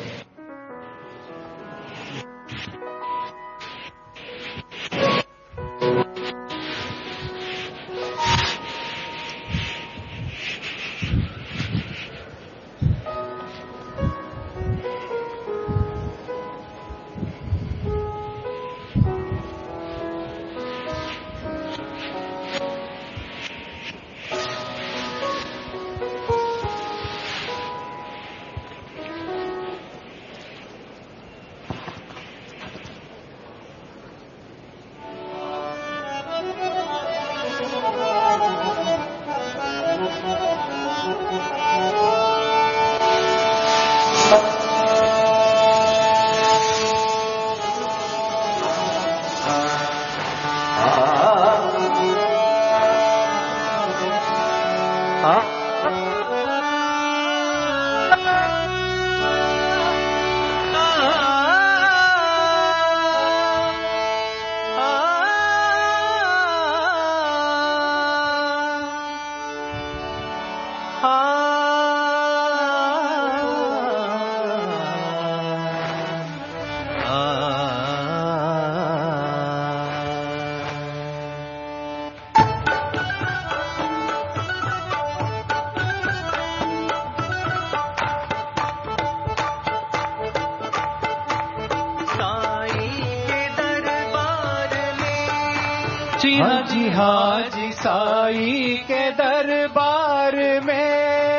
[SPEAKER 6] जी हाँ जी हाँ जी साई के दरबार में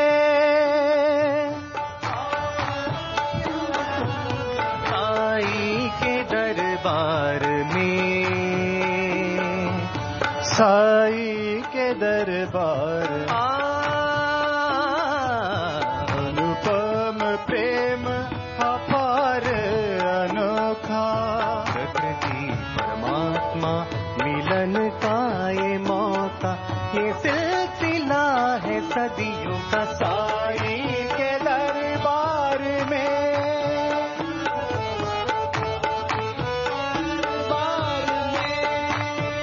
[SPEAKER 6] साई के दरबार में साई के दरबार अनुपम प्रेम अपार अनोखा प्रकृति परमात्मा मिलन का ये मौका ये सिलसिला है सदियों का साई के दरबार में दरबार में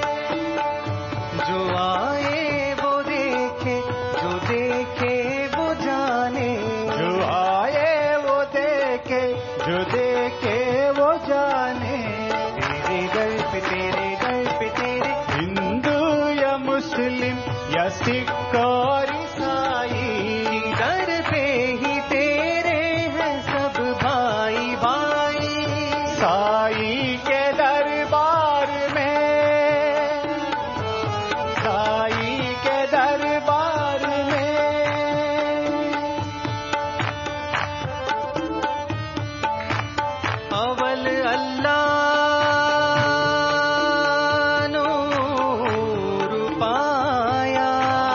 [SPEAKER 6] जो आए वो देखे जो देखे वो जाने जो आए वो देखे जो देखे वो जाने तेरे दर पे तेरे दर पे तेरे हिंदू या मुस्लिम या सिख और ईसाई दर पे ही तेरे हैं सब भाई भाई साई के दरबार में साई के दरबार में अवल अल्लाह नूर पाया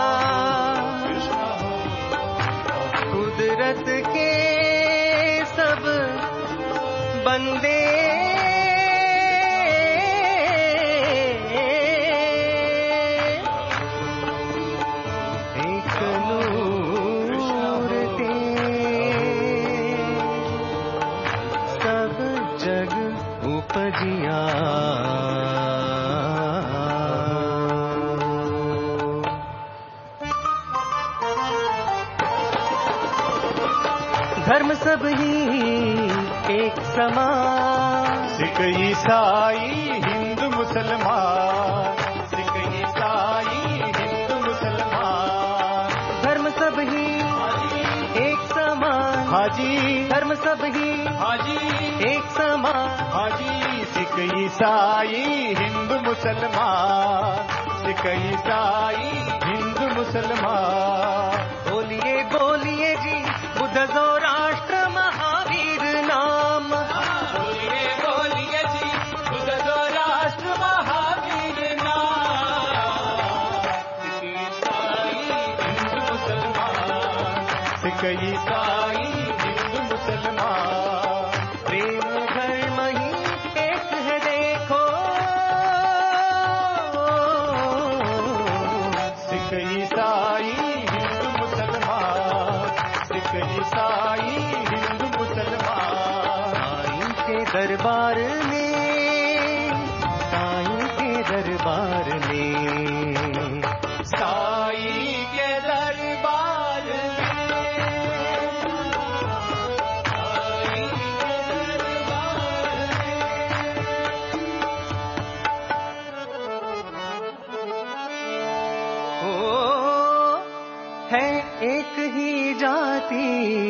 [SPEAKER 6] कुदरत के सब बंदे धर्म सब ही एक समान, सिख ईसाई हिंदू मुसलमान, सिख ईसाई हिंदू मुसलमान, धर्म सब ही एक समान, हाजी धर्म सब ही हाजी एक समान, हाजी सिख ईसाई हिंदू मुसलमान, सिख ईसाई हिंदू मुसलमान। बोलिए बोलिए जी बुद्ध ज़ोराष्ट्र महावीर नाम, बोलिए बोलिए जी बुद्ध ज़ोराष्ट्र महावीर नाम, सिख ईसाई हिंदू मुसलमान, सिख ईसाई हिंदू मुसलमान, प्रेम धर्म ही एक है देखो, सिख ईसाई हिंदू मुसलमान, सिख ईसाई हिंदू मुसलमान। साईं के दरबार में, साईं के दरबार में, साईं के दरबार है एक ही जाति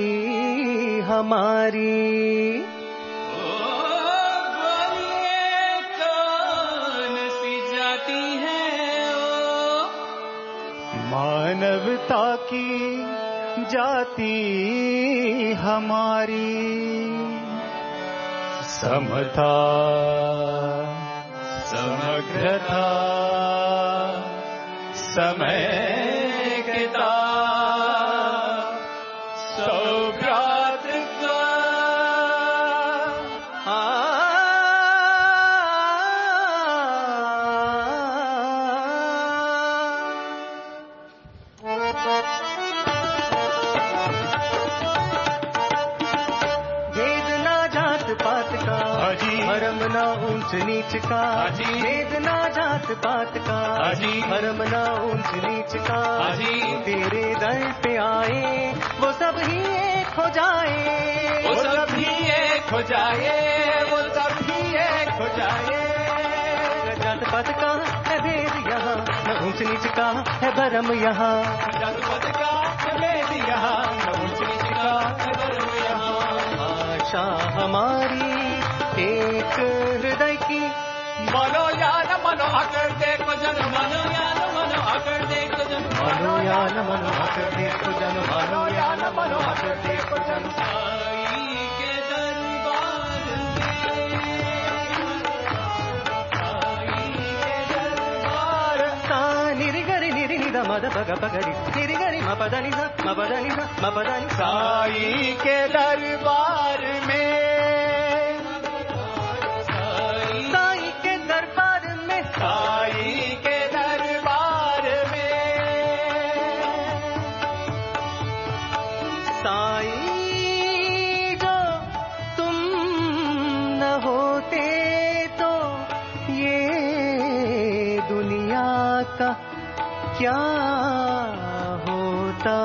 [SPEAKER 6] हमारी, बोलिए कौन सी जाति है ओ, मानवता की जाति हमारी, समता समग्रता समैक्यता सौभ्रातृत्व, भेद ना जात पात का, धर्म ना ऊंच नीच का, भेद ना जात पात का, धर्म ना ऊंच नीच का, तेरे दर पे आए वो सब ही एक हो जाए, वो सब ही एक हो जाए, वो सब ही एक हो जाए। जात पात का है भेद यहाँ, न ऊंच नीच का है भरम यहाँ, जात पात का है भेद यहाँ, न ऊंच नीच का है भरम यहाँ। आशा हमारी एक हृदय की, मनो यान मनो आकर देखो जन, मनो यान मनो आकर देखो जन, मनो यान मनो आकर देखो जन, मनो यान मनो आकर देखो जन। साईं के दरबार में, साईं के दरबार, सा निरि गरि निरि निध मद भग भगरि, निरि गरि म पद नि सा म पद नि सा म पद नि, साईं के दरबार में, साईं के दरबार में, साईं के दरबार में, साईं जो तुम न होते तो ये दुनिया का क्या होता।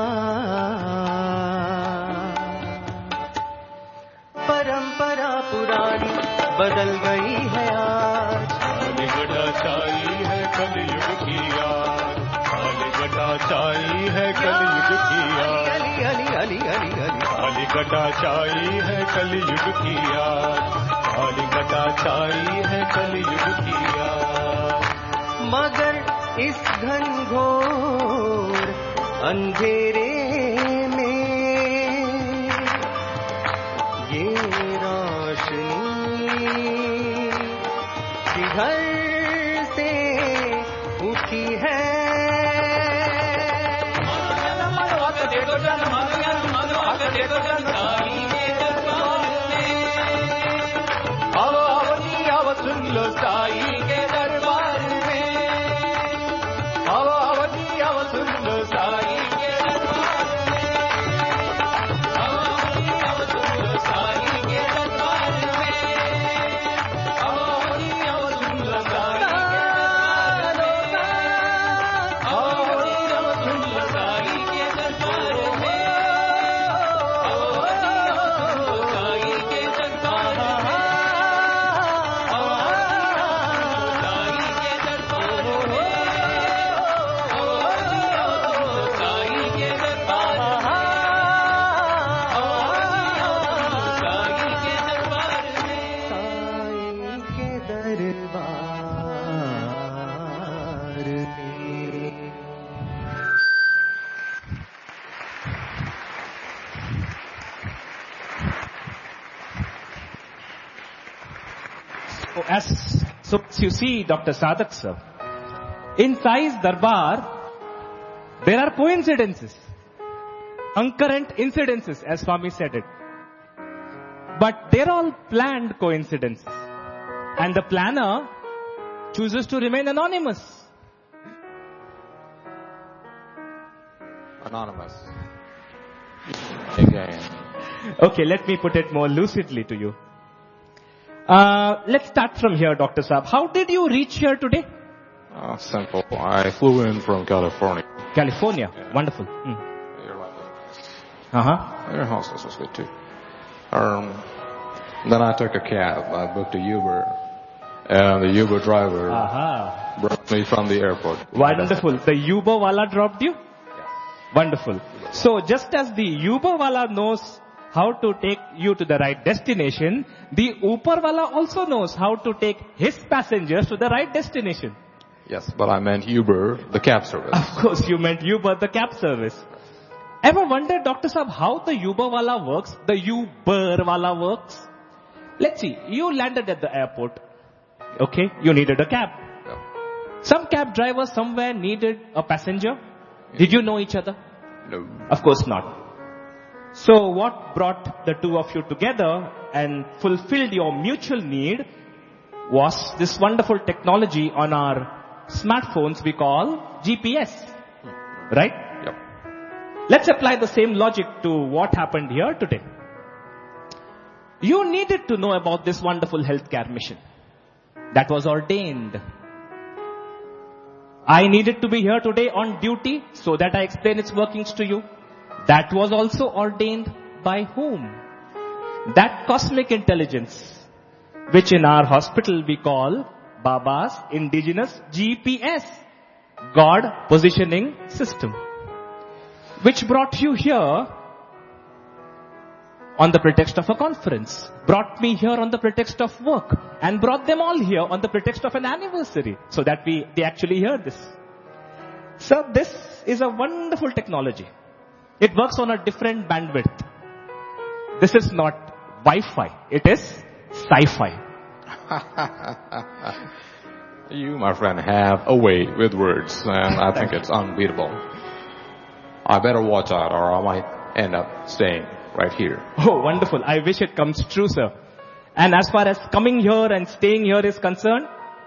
[SPEAKER 6] परंपरा पुरानी बदल गई है आज, चाई है कलयुग की याद, चाई है कलयुग की याद, अली अली अली अली अली अली गटा चाई है कलयुग की याद, अली गटा चाई है कलयुग की याद। मगर इस घनघोर अंधेरे में ये रोशनी घर से उठी है, आओ आओ जी आओ सुन लो साईं के दरबार में, आओ आओ जी आओ सुन लो साईं के दरबार
[SPEAKER 5] as so you see, Doctor Sadak sir, in Sai's Darbar, there are coincidences, concurrent incidences, as Swami said it. But they're all planned coincidences. And the planner chooses to remain anonymous.
[SPEAKER 4] Anonymous. Again.
[SPEAKER 5] Okay, let me put it more lucidly to you. Uh, let's start from here, Doctor Saab. How did you reach here today?
[SPEAKER 4] Uh, simple. I flew in from California.
[SPEAKER 5] California.
[SPEAKER 4] Yeah.
[SPEAKER 5] Wonderful. Mm.
[SPEAKER 4] Your lovely.
[SPEAKER 5] Uh-huh.
[SPEAKER 4] Your hostess was good too. Um, then I took a cab. I booked a Uber. And the Uber driver
[SPEAKER 5] Aha.
[SPEAKER 4] brought me from the airport.
[SPEAKER 5] Wonderful. The Uber wala dropped you?
[SPEAKER 4] Yes.
[SPEAKER 5] Wonderful. So just as the Uber wala knows how to take you to the right destination, the Uber wala also knows how to take his passengers to the right destination.
[SPEAKER 4] Yes, but I meant Uber, the cab service.
[SPEAKER 5] Of course, you meant Uber, the cab service. Ever wondered, Doctor Saab, how the Uber wala works? The Uber wala works? Let's see. You landed at the airport. Okay, you needed a cab.
[SPEAKER 4] Yeah.
[SPEAKER 5] Some cab driver somewhere needed a passenger. Did you know each other?
[SPEAKER 4] No.
[SPEAKER 5] Of course not. So what brought the two of you together and fulfilled your mutual need was this wonderful technology on our smartphones we call G P S. Right?
[SPEAKER 4] Yep.
[SPEAKER 5] Let's apply the same logic to what happened here today. You needed to know about this wonderful healthcare mission that was ordained. I needed to be here today on duty so that I explain its workings to you. That was also ordained by whom? That cosmic intelligence, which in our hospital we call Baba's indigenous G P S, God Positioning System, which brought you here on the pretext of a conference, brought me here on the pretext of work, and brought them all here on the pretext of an anniversary, so that we they actually hear this. So this is a wonderful technology. It works on a different bandwidth. This is not Wi-Fi. It is sci-fi.
[SPEAKER 4] You, my friend, have a way with words, and I think it's unbeatable. I better watch out or I might end up staying right here.
[SPEAKER 5] Oh, wonderful. I wish it comes true, sir. And as far as coming here and staying here is concerned,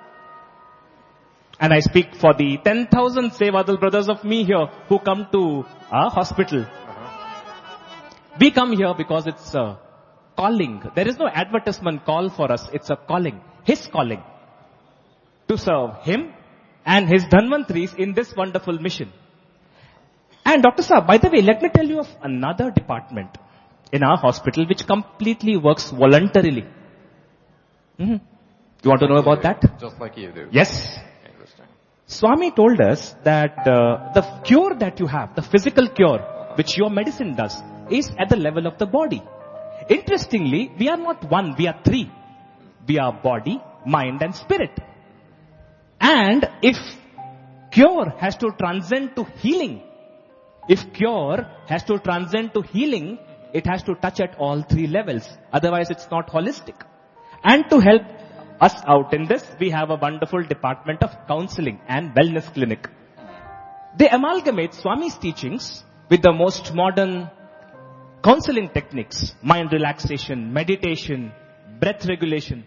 [SPEAKER 5] and I speak for the ten thousand Sevadal brothers of me here who come to our hospital. Uh-huh. We come here because it's a calling. There is no advertisement call for us. It's a calling. His calling. To serve him and his Dhanvantris in this wonderful mission. And Doctor Saab, by the way, let me tell you of another department in our hospital which completely works voluntarily. Mm-hmm. You want to know about that?
[SPEAKER 4] Just like you do.
[SPEAKER 5] Yes.
[SPEAKER 4] Interesting.
[SPEAKER 5] Swami told us that uh, the cure that you have, the physical cure, which your medicine does, is at the level of the body. Interestingly, we are not one, we are three. We are body, mind and spirit. And if cure has to transcend to healing, if cure has to transcend to healing, it has to touch at all three levels. Otherwise, it's not holistic. And to help us out in this, we have a wonderful department of counseling and wellness clinic. They amalgamate Swami's teachings with the most modern counseling techniques, mind relaxation, meditation, breath regulation,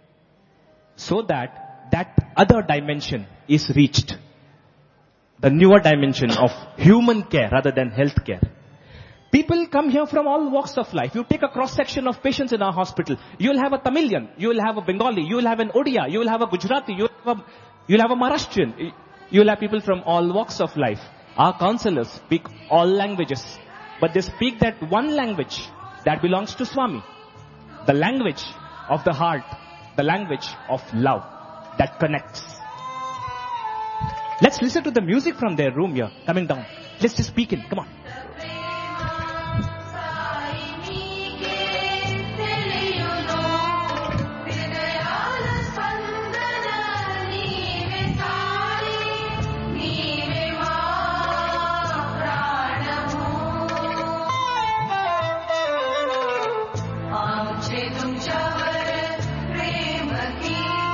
[SPEAKER 5] so that that other dimension is reached. The newer dimension of human care rather than health care. People come here from all walks of life. You take a cross-section of patients in our hospital. You will have a Tamilian, you will have a Bengali, you will have an Odia, you will have a Gujarati, you will have a, you will have a Maharashtrian. You will have people from all walks of life. Our counselors speak all languages. But they speak that one language that belongs to Swami. The language of the heart. The language of love that connects. Let's listen to the music from their room here, coming down. Let's just speak in. Come on.
[SPEAKER 7] तुमच्यावर प्रेम की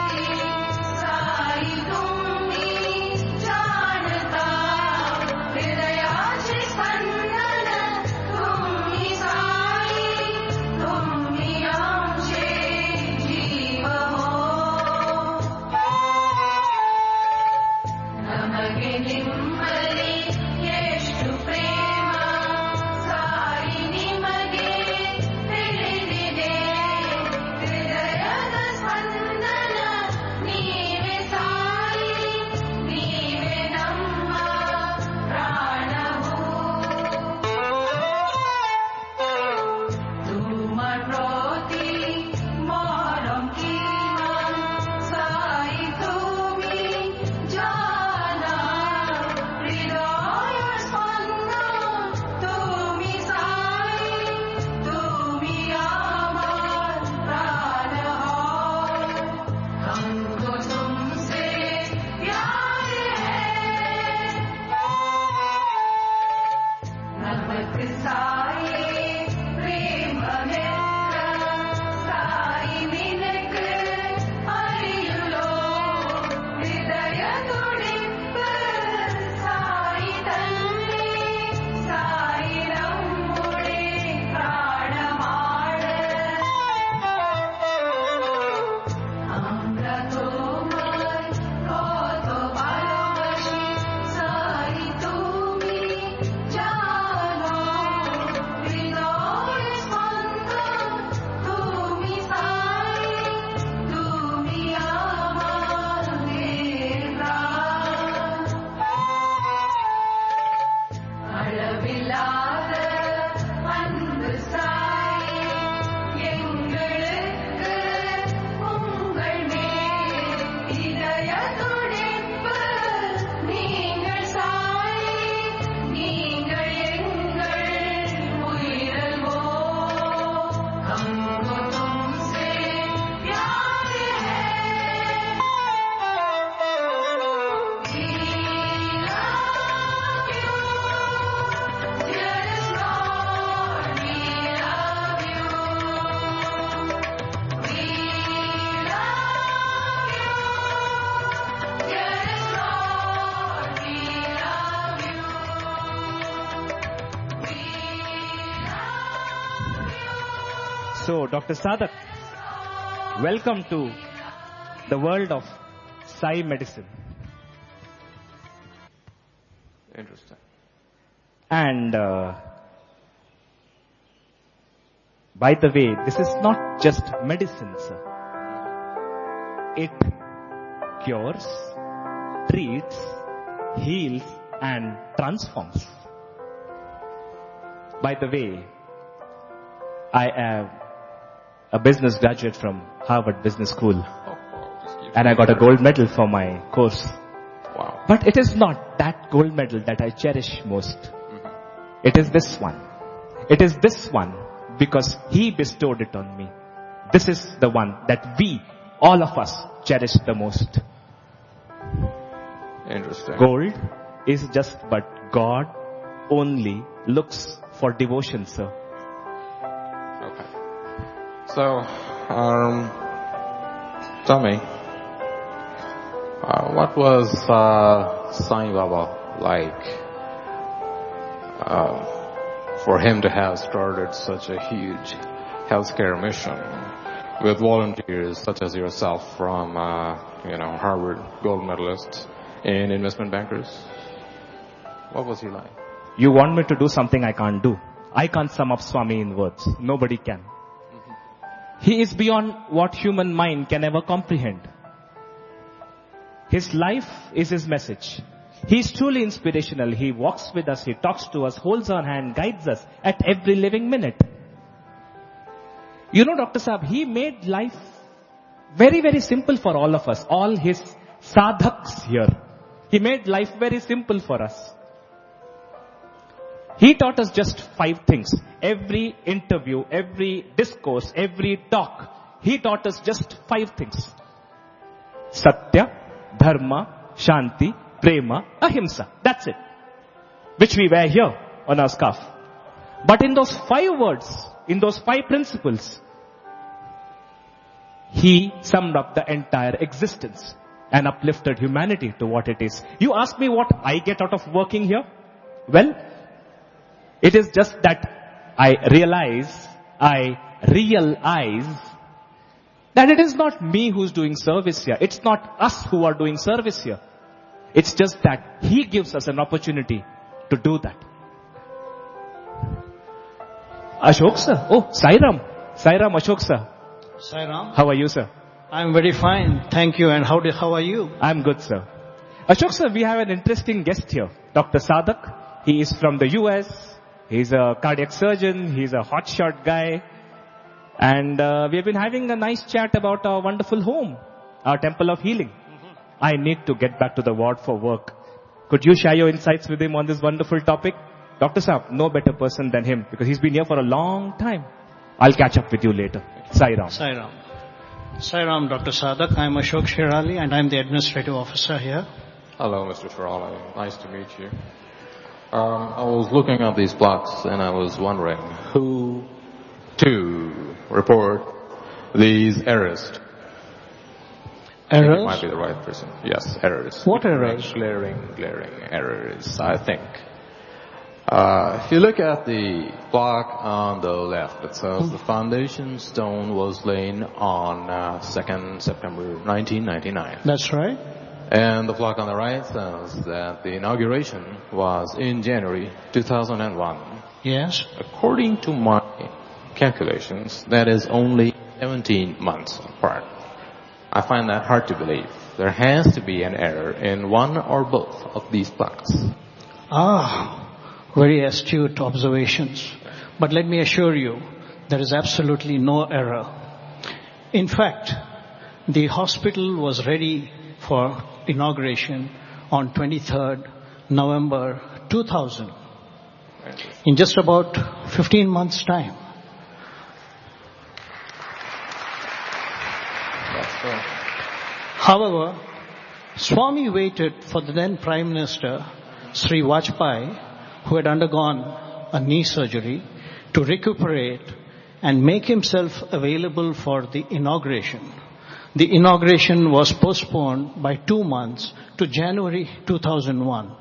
[SPEAKER 5] So, Doctor Sadak, welcome to the world of Sai medicine.
[SPEAKER 4] Interesting.
[SPEAKER 5] And uh, by the way, this is not just medicine, sir. It cures, treats, heals, and transforms. By the way, I am a business graduate from Harvard Business School.
[SPEAKER 4] Oh, oh,
[SPEAKER 5] And I got a gold medal for my course.
[SPEAKER 4] Wow.
[SPEAKER 5] But it is not that gold medal that I cherish most. Mm-hmm. It is this one. It is this one because he bestowed it on me. This is the one that we, all of us, cherish the most.
[SPEAKER 4] Interesting.
[SPEAKER 5] Gold is just but God only looks for devotion, sir.
[SPEAKER 4] Okay. So, um, tell me, uh, what was uh, Sai Baba like uh, for him to have started such a huge healthcare mission with volunteers such as yourself from, uh, you know, Harvard gold medalists and investment bankers? What was he like?
[SPEAKER 5] You want me to do something I can't do. I can't sum up Swami in words. Nobody can. Mm-hmm. He is beyond what human mind can ever comprehend. His life is his message. He is truly inspirational. He walks with us, he talks to us, holds our hand, guides us at every living minute. You know, Doctor Saab, he made life very, very simple for all of us. All his sadhaks here. He made life very simple for us. He taught us just five things. Every interview, every discourse, every talk, he taught us just five things. Satya, Dharma, Shanti, Prema, Ahimsa. That's it. Which we wear here on our scarf. But in those five words, in those five principles, he summed up the entire existence and uplifted humanity to what it is. You ask me what I get out of working here? Well, it is just that I realize, I realize that it is not me who's doing service here. It's not us who are doing service here. It's just that he gives us an opportunity to do that. Ashok sir. Oh, Sairam. Sairam Ashok sir.
[SPEAKER 7] Sairam.
[SPEAKER 5] How are you, sir?
[SPEAKER 7] I'm very fine. Thank you. And how, do, how are you?
[SPEAKER 5] I'm good, sir. Ashok sir, we have an interesting guest here. Doctor Sadak. He is from the U S. He's a cardiac surgeon. He's a hotshot guy. And uh, we have been having a nice chat about our wonderful home, our temple of healing. Mm-hmm. I need to get back to the ward for work. Could you share your insights with him on this wonderful topic? Doctor Saab, no better person than him because he's been here for a long time. I'll catch up with you later. Sai Ram.
[SPEAKER 7] Sai Ram. Sai Ram, Doctor Sadak. I'm Ashok Shirali and I'm the administrative officer here.
[SPEAKER 4] Hello, Mister Shirali. Nice to meet you. Um, I was looking at these plaques and I was wondering who to report these errors.
[SPEAKER 7] Errors?
[SPEAKER 4] It might be the right person. Yes, errors.
[SPEAKER 7] What errors?
[SPEAKER 4] Glaring, glaring errors, I think. Uh, if you look at the plaque on the left, it says the foundation stone was laid on uh, second of September nineteen ninety-nine.
[SPEAKER 7] That's right.
[SPEAKER 4] And the plaque on the right says that the inauguration was in January two thousand one.
[SPEAKER 7] Yes.
[SPEAKER 4] According to my calculations, that is only seventeen months apart. I find that hard to believe. There has to be an error in one or both of these plaques.
[SPEAKER 7] Ah, very astute observations. But let me assure you, there is absolutely no error. In fact, the hospital was ready for inauguration on twenty-third November two thousand. In just about fifteen months' time.
[SPEAKER 4] That's right.
[SPEAKER 7] However, Swami waited for the then Prime Minister, Sri Vajpayee, who had undergone a knee surgery, to recuperate and make himself available for the inauguration. The inauguration was postponed by two months to January two thousand one.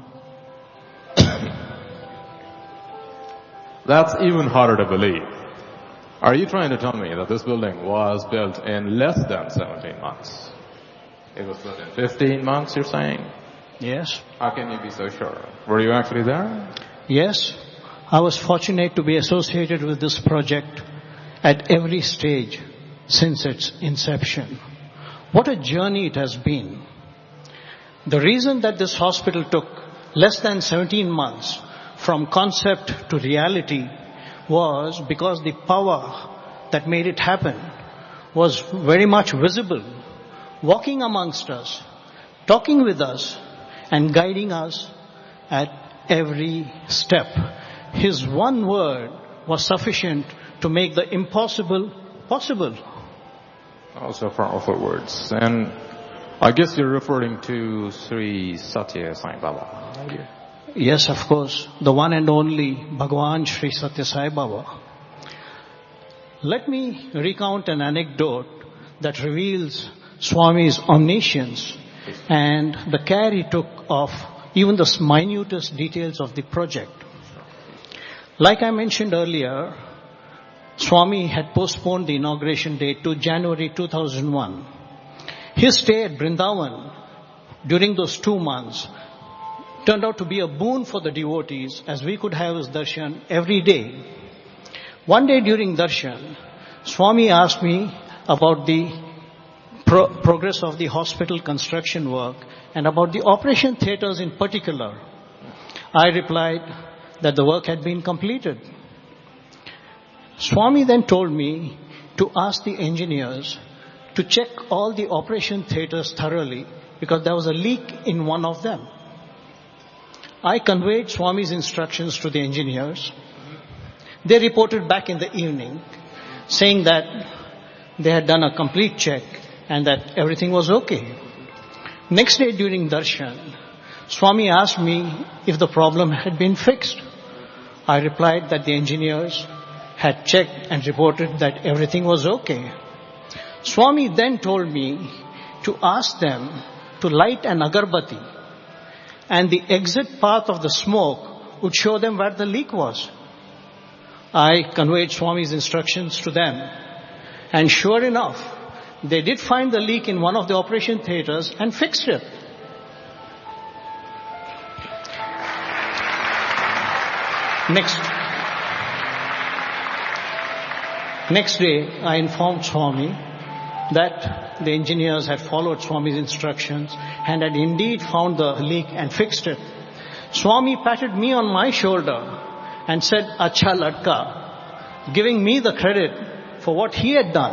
[SPEAKER 4] That's even harder to believe. Are you trying to tell me that this building was built in less than seventeen months? It was built in fifteen months, you're saying?
[SPEAKER 7] Yes.
[SPEAKER 4] How can you be so sure? Were you actually there?
[SPEAKER 7] Yes. I was fortunate to be associated with this project at every stage since its inception. What a journey it has been. The reason that this hospital took less than seventeen months from concept to reality was because the power that made it happen was very much visible, walking amongst us, talking with us, and guiding us at every step. His one word was sufficient to make the impossible possible.
[SPEAKER 4] Also powerful words. And I guess you're referring to Sri Satya Sai Baba.
[SPEAKER 7] Yes, of course. The one and only Bhagwan Sri Satya Sai Baba. Let me recount an anecdote that reveals Swami's omniscience and the care he took of even the minutest details of the project. Like I mentioned earlier, Swami had postponed the inauguration date to January two thousand one. His stay at Vrindavan during those two months turned out to be a boon for the devotees, as we could have his darshan every day. One day during darshan, Swami asked me about the pro- progress of the hospital construction work and about the operation theatres in particular. I replied that the work had been completed. Swami then told me to ask the engineers to check all the operation theatres thoroughly because there was a leak in one of them. I conveyed Swami's instructions to the engineers. They reported back in the evening saying that they had done a complete check and that everything was okay. Next day during darshan, Swami asked me if the problem had been fixed. I replied that the engineers had checked and reported that everything was okay. Swami then told me to ask them to light an agarbatti, and the exit path of the smoke would show them where the leak was. I conveyed Swami's instructions to them, and sure enough, they did find the leak in one of the operation theatres and fixed it. Next, next day, I informed Swami that the engineers had followed Swami's instructions and had indeed found the leak and fixed it. Swami patted me on my shoulder and said, "Acha ladka," giving me the credit for what he had done.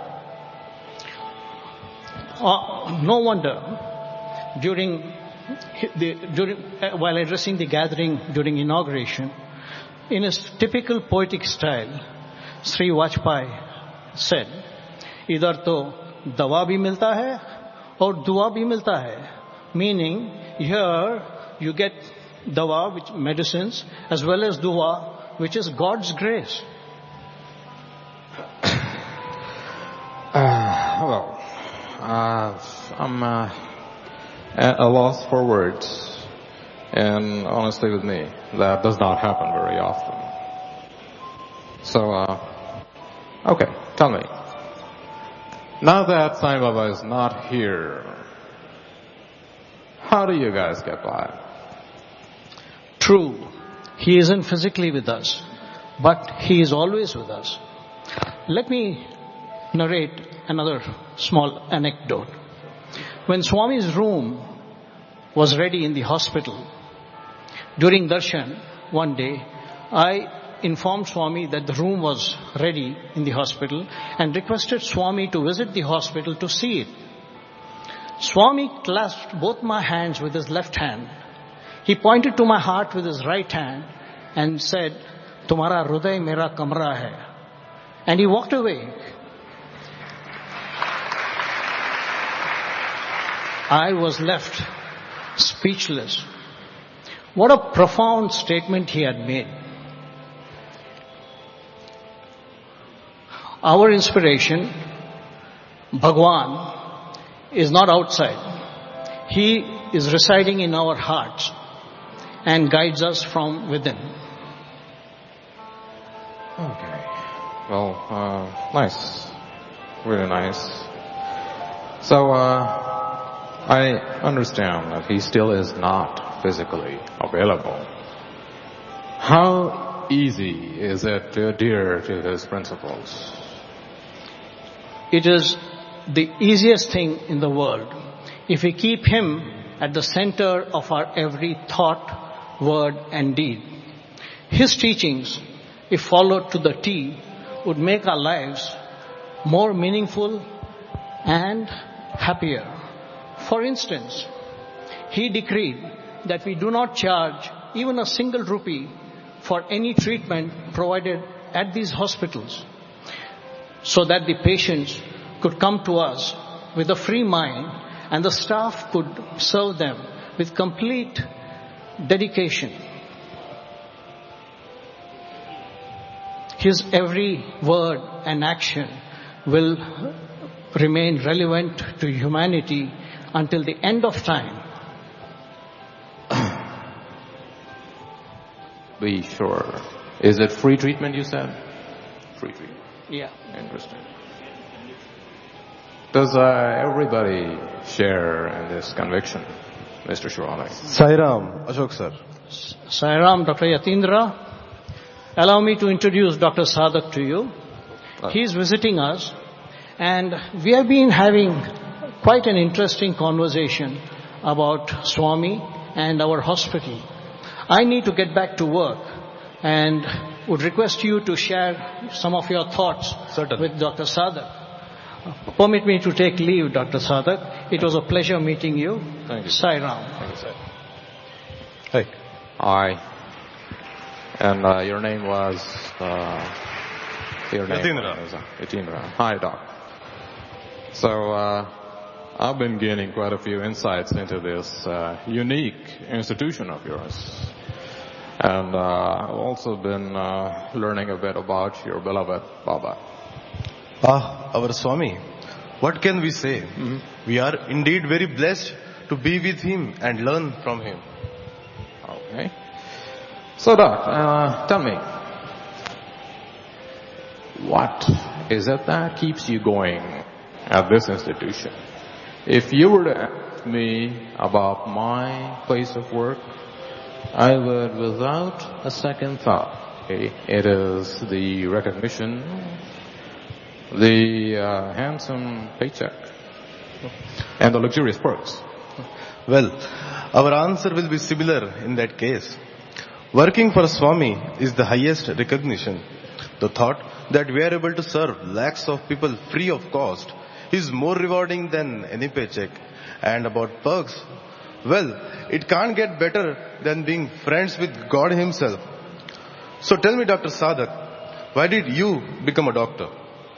[SPEAKER 7] Uh, no wonder, during, the, during uh, while addressing the gathering during inauguration, in his typical poetic style, Sri Vajpayee said, "Idhar to dawa bhi milta hai aur dua bhi milta hai," meaning here you get dawa, which medicines, as well as dua, which is God's grace.
[SPEAKER 4] Uh, well, uh, I'm uh, at a loss for words. And honestly with me, that does not happen very often. So, uh, okay, tell me. Now that Sai Baba is not here, how do you guys get by?
[SPEAKER 7] True, he isn't physically with us, but he is always with us. Let me narrate another small anecdote. When Swami's room was ready in the hospital, during darshan one day, I informed Swami that the room was ready in the hospital and requested Swami to visit the hospital to see it. Swami clasped both my hands with his left hand. He pointed to my heart with his right hand and said, "Tumhara hruday mera kamra hai." And he walked away. I was left speechless. What a profound statement he had made. Our inspiration, Bhagwan, is not outside. He is residing in our hearts and guides us from within.
[SPEAKER 4] Okay. Well, uh, nice. Really nice. So, uh, I understand that he still is not physically available. How easy is it to adhere to his principles?
[SPEAKER 7] It is the easiest thing in the world. If we keep him at the center of our every thought, word and deed. His teachings, if followed to the T, would make our lives more meaningful and happier. For instance, he decreed that we do not charge even a single rupee for any treatment provided at these hospitals, so that the patients could come to us with a free mind and the staff could serve them with complete dedication. His every word and action will remain relevant to humanity until the end of time.
[SPEAKER 4] Be sure. Is it free treatment, you said? Free treatment.
[SPEAKER 7] Yeah.
[SPEAKER 4] Interesting. Does uh, everybody share in this conviction, Mister Shirali?
[SPEAKER 8] Sairam, Ashok sir.
[SPEAKER 7] Sairam, Doctor Yatindra. Allow me to introduce Doctor Sadak to you. He is visiting us, and we have been having quite an interesting conversation about Swami and our hospital. I need to get back to work and would request you to share some of your thoughts
[SPEAKER 8] Certainly.
[SPEAKER 7] with Doctor Sadak. Permit me to take leave, Doctor Sadak. It was a pleasure meeting you.
[SPEAKER 4] Thank you.
[SPEAKER 7] Sai Ram.
[SPEAKER 4] Thank you, sir.
[SPEAKER 8] Hi.
[SPEAKER 4] Hi. And uh, your name was... Uh, your name
[SPEAKER 8] Yatindra.
[SPEAKER 4] was uh, Yatindra. Hi, Doc. So, uh, I've been gaining quite a few insights into this uh, unique institution of yours. And uh, I've also been uh, learning a bit about your beloved Baba.
[SPEAKER 8] Ah, our Swami. What can we say?
[SPEAKER 4] Mm-hmm.
[SPEAKER 8] We are indeed very blessed to be with him and learn from him.
[SPEAKER 4] Okay. So, Doc, uh, tell me, what is it that keeps you going at this institution? If you were to ask me about my place of work, I would, without a second thought, okay, it is the recognition, the uh, handsome paycheck, and the luxurious perks.
[SPEAKER 8] Well, our answer will be similar in that case. Working for Swami is the highest recognition. The thought that we are able to serve lakhs of people free of cost is more rewarding than any paycheck. And about perks, well, it can't get better than being friends with God himself. So tell me, Doctor Sadak, why did you become a doctor?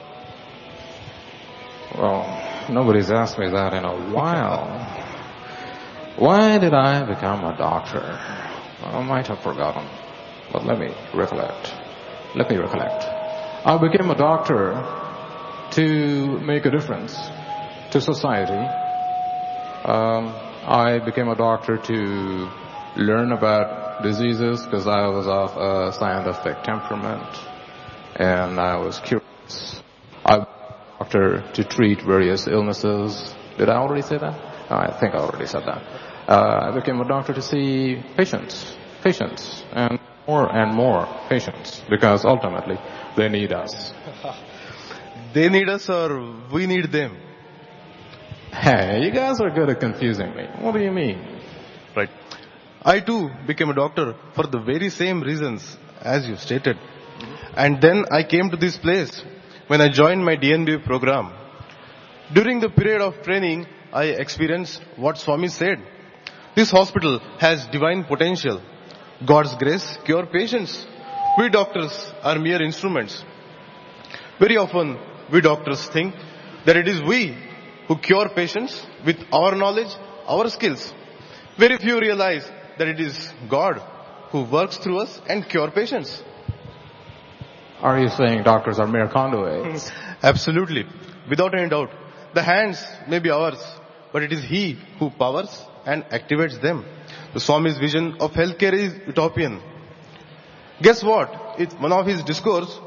[SPEAKER 4] Well, nobody's asked me that in a while. Why did I become a doctor? I might have forgotten, but let me recollect. Let me recollect. I became a doctor to make a difference to society. Um, I became a doctor to learn about diseases because I was of a scientific temperament and I was curious. I became a doctor to treat various illnesses. Did I already say that? Oh, I think I already said that. Uh, I became a doctor to see patients, patients, and more and more patients, because ultimately they need us.
[SPEAKER 8] They need us or we need them?
[SPEAKER 4] Hey, you guys are good at confusing me. What do you mean?
[SPEAKER 8] Right. I too became a doctor for the very same reasons as you stated. And then I came to this place when I joined my D N B program. During the period of training, I experienced what Swami said. This hospital has divine potential. God's grace cure patients. We doctors are mere instruments. Very often, we doctors think that it is we who cure patients with our knowledge, our skills. Very few realize that it is God who works through us and cure patients.
[SPEAKER 4] Are you saying doctors are mere conduits?
[SPEAKER 8] Absolutely. Without any doubt. The hands may be ours, but it is He who powers and activates them. The Swami's vision of healthcare is utopian. Guess what? In one of his discourse,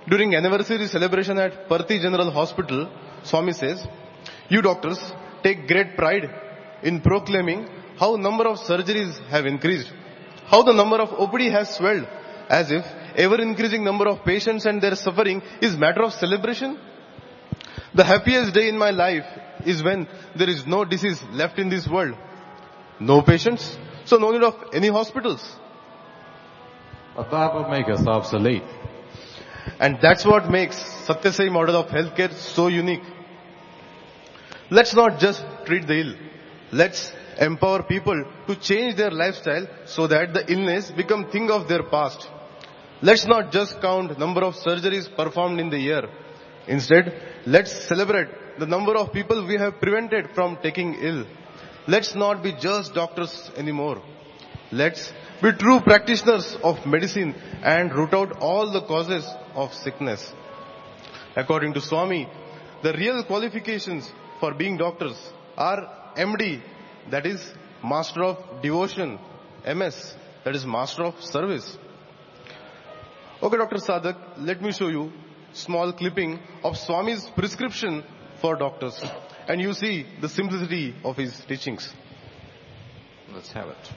[SPEAKER 8] during anniversary celebration at Parthi General Hospital, Swami says, "You doctors take great pride in proclaiming how number of surgeries have increased, how the number of O P D has swelled, as if ever increasing number of patients and their suffering is matter of celebration. The happiest day in my life is when there is no disease left in this world. No patients, so no need of any hospitals."
[SPEAKER 4] But that would make us obsolete.
[SPEAKER 8] And that's what makes Satya Sai model of healthcare so unique. Let's not just treat the ill. Let's empower people to change their lifestyle so that the illness become thing of their past. Let's not just count number of surgeries performed in the year. Instead, let's celebrate the number of people we have prevented from taking ill. Let's not be just doctors anymore. Let's be true practitioners of medicine and root out all the causes of sickness. According to Swami, the real qualifications for being doctors are M D, that is Master of Devotion, M S, that is Master of Service. Okay, Doctor Sadak, let me show you small clipping of Swami's prescription for doctors, and you see the simplicity of his teachings.
[SPEAKER 4] Let's have it.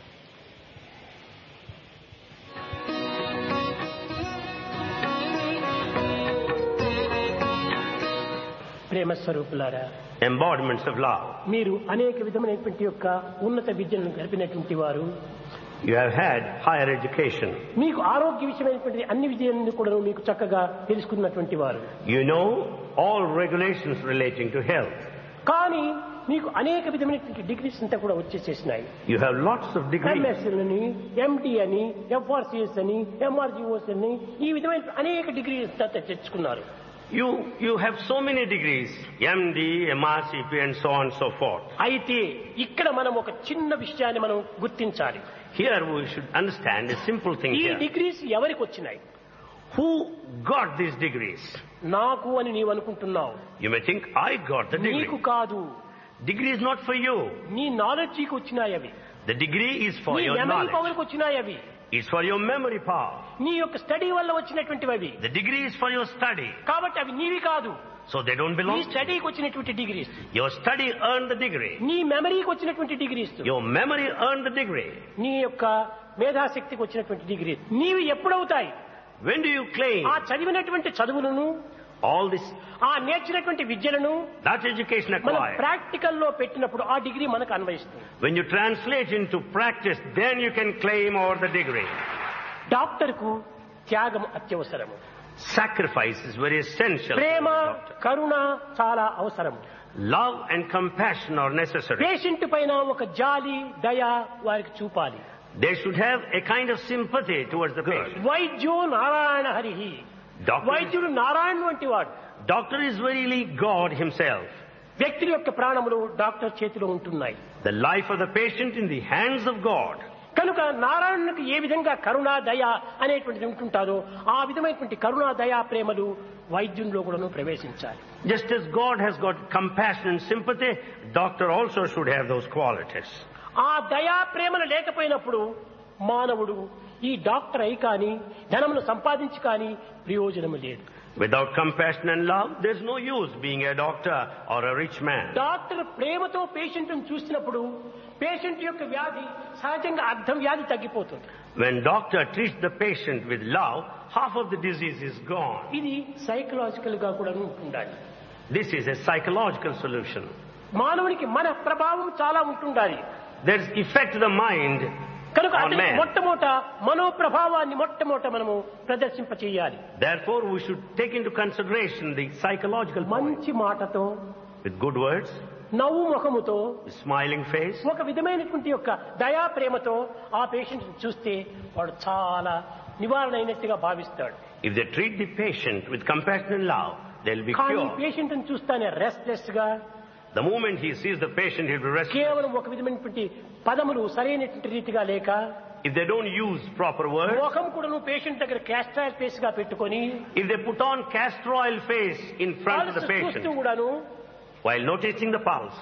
[SPEAKER 9] ప్రేమ స్వరూపులారా,
[SPEAKER 10] embodiments of love.
[SPEAKER 9] మీరు అనేక విధమైనటువంటి యొక్క ఉన్నత విద్యను గడిపినటువంటి వారు,
[SPEAKER 10] You have had higher education.
[SPEAKER 9] మీకు ఆరోగ్య విషయమైనటువంటి అన్ని విషయాలను కూడా మీకు చక్కగా తెలుసుకున్నటువంటి వారు.
[SPEAKER 10] You know all regulations relating to health.
[SPEAKER 9] కానీ మీకు అనేక విధమైనటువంటి డిగ్రీస్ అంతా కూడా వచ్చేసేసినాయి.
[SPEAKER 10] You have lots of degrees.
[SPEAKER 9] MS అని, ఎండి అని, ఎఫ్ఆర్సిఎస్ అని, ఎంఆర్జిఓస్ అని, ఈ విధమైన అనేక డిగ్రీస్ తెచ్చుకున్నారు.
[SPEAKER 10] You you have so many degrees, M D, M R C P and so on and so forth.
[SPEAKER 9] అయితే ఇక్కడ మనం ఒక చిన్న విషయాన్ని మనం గుర్తించాలి.
[SPEAKER 10] Here we should understand a simple thing
[SPEAKER 9] ఈ
[SPEAKER 10] here.
[SPEAKER 9] డిగ్రీస్ ఎవరికి వచ్చినాయి?
[SPEAKER 10] Who got these degrees?
[SPEAKER 9] నాకు అని నీవు అనుకుంటున్నావు.
[SPEAKER 10] You may think I got the degree.
[SPEAKER 9] నీకు కాదు.
[SPEAKER 10] Degree is not for you.
[SPEAKER 9] నీ నాలెడ్జికి వచ్చినాయి అవి.
[SPEAKER 10] The degree is for
[SPEAKER 9] నీ
[SPEAKER 10] your
[SPEAKER 9] మెమరీ
[SPEAKER 10] knowledge.
[SPEAKER 9] పవర్కి వచ్చినాయి అవి.
[SPEAKER 10] It's for your memory power.
[SPEAKER 9] నీ యొక్క స్టడీ వల్ల వచ్చినటువంటివి అవి.
[SPEAKER 10] The degree is for your study.
[SPEAKER 9] కాబట్టి అవి నీవి కాదు.
[SPEAKER 10] So they don't belong.
[SPEAKER 9] నీ స్టడీకి వచ్చినటువంటి degrees.
[SPEAKER 10] Your study earned the degree.
[SPEAKER 9] నీ మెమరీకి వచ్చినటువంటి degrees.
[SPEAKER 10] Your memory earned the degree.
[SPEAKER 9] నీ యొక్క మేధాశక్తికి వచ్చినటువంటి డిగ్రీ. నీవి ఎప్పుడవుతాయి?
[SPEAKER 10] When do you claim?
[SPEAKER 9] ఆ చదివినటువంటి చదువులను,
[SPEAKER 10] all this,
[SPEAKER 9] ఆ నేర్చినటువంటి విద్యలను,
[SPEAKER 10] that education
[SPEAKER 9] మనం
[SPEAKER 10] acquired,
[SPEAKER 9] ప్రాక్టికల్ లో పెట్టినప్పుడు ఆ డిగ్రీ మనకు అన్వయిస్తుంది.
[SPEAKER 10] when you translate into practice, then you can claim over the degree.
[SPEAKER 9] Doctor కు త్యాగం అత్యవసరము.
[SPEAKER 10] Sacrifice is very essential.
[SPEAKER 9] ప్రేమ, కరుణ చాలా అవసరం.
[SPEAKER 10] Love and compassion are necessary.
[SPEAKER 9] Patient పైన ఒక జాలి, దయ వారికి చూపాలి.
[SPEAKER 10] They should have a kind of sympathy towards the patient.
[SPEAKER 9] వైద్యో Narayana హరిహి. వైద్యుడు నారాయణ వంటి వాడు.
[SPEAKER 10] Doctor is verily God himself.
[SPEAKER 9] వ్యక్తి యొక్క ప్రాణములు డాక్టర్ చేతిలో ఉంటున్నాయి.
[SPEAKER 10] The life of the patient in the hands of God.
[SPEAKER 9] కనుక నారాయణునికి ఏ విధంగా కరుణ, దయ అనేటువంటిది ఉంటుంటారో ఆ విధమైనటువంటి కరుణ, దయా ప్రేమలు వైద్యుల్లో కూడా ప్రవేశించాలి.
[SPEAKER 10] Just as God has got compassion and sympathy, doctor also should have those qualities.
[SPEAKER 9] ఆ దయా ప్రేమలు లేకపోయినప్పుడు మానవుడు ఈ డాక్టర్ అయి కానీ ధనమును సంపాదించి కానీ ప్రయోజనము లేదు.
[SPEAKER 10] Without compassion and love, there's no use being a doctor or a rich man.
[SPEAKER 9] Doctor ప్రేమతో పేషెంట్ ను చూసినప్పుడు పేషెంట్ యొక్క వ్యాధి సహజంగా అర్థం వ్యాధి తగ్గిపోతుంది.
[SPEAKER 10] When doctor treats the patient with love, half of the disease is gone.
[SPEAKER 9] ఇది సైకలాజికల్ గా కూడా ఉంటుండాలి.
[SPEAKER 10] This is a psychological solution.
[SPEAKER 9] మానవునికి మన ప్రభావం చాలా ఉంటుండాలి.
[SPEAKER 10] There's effect to the mind
[SPEAKER 9] కనుక
[SPEAKER 10] on man.
[SPEAKER 9] మొట్టమొదట మనో ప్రభావాన్ని మొట్టమొదట మనము ప్రదర్శింప చేయాలి.
[SPEAKER 10] Therefore we should take into consideration the psychological point.
[SPEAKER 9] మంచి మాటతో,
[SPEAKER 10] with good words,
[SPEAKER 9] నవ్వు ముఖముతో,
[SPEAKER 10] smiling face,
[SPEAKER 9] ఒక విధమైనటువంటి యొక్క దయా ప్రేమతో ఆ పేషెంట్ చూస్తే వాడు చాలా నివారణ అయినట్టుగా భావిస్తాడు.
[SPEAKER 10] If they treat the patient with compassion and love, they'll be
[SPEAKER 9] కానీ
[SPEAKER 10] cured.
[SPEAKER 9] పేషెంట్ ని చూస్తానే రెస్ట్లెస్ గా,
[SPEAKER 10] The moment he sees the patient, he'll be restless.
[SPEAKER 9] కేవలం ఒక విధమైనటువంటి పదములు సరైనటువంటి రీతిగా లేక,
[SPEAKER 10] If they don't use proper words,
[SPEAKER 9] ముఖం కూడా నువ్వు పేషెంట్ దగ్గర క్యాస్టర్ ఫేస్ గా పెట్టుకొని,
[SPEAKER 10] if they put on castor oil face in front of the patient
[SPEAKER 9] చూస్తూ కూడాను
[SPEAKER 10] while noticing the pulse,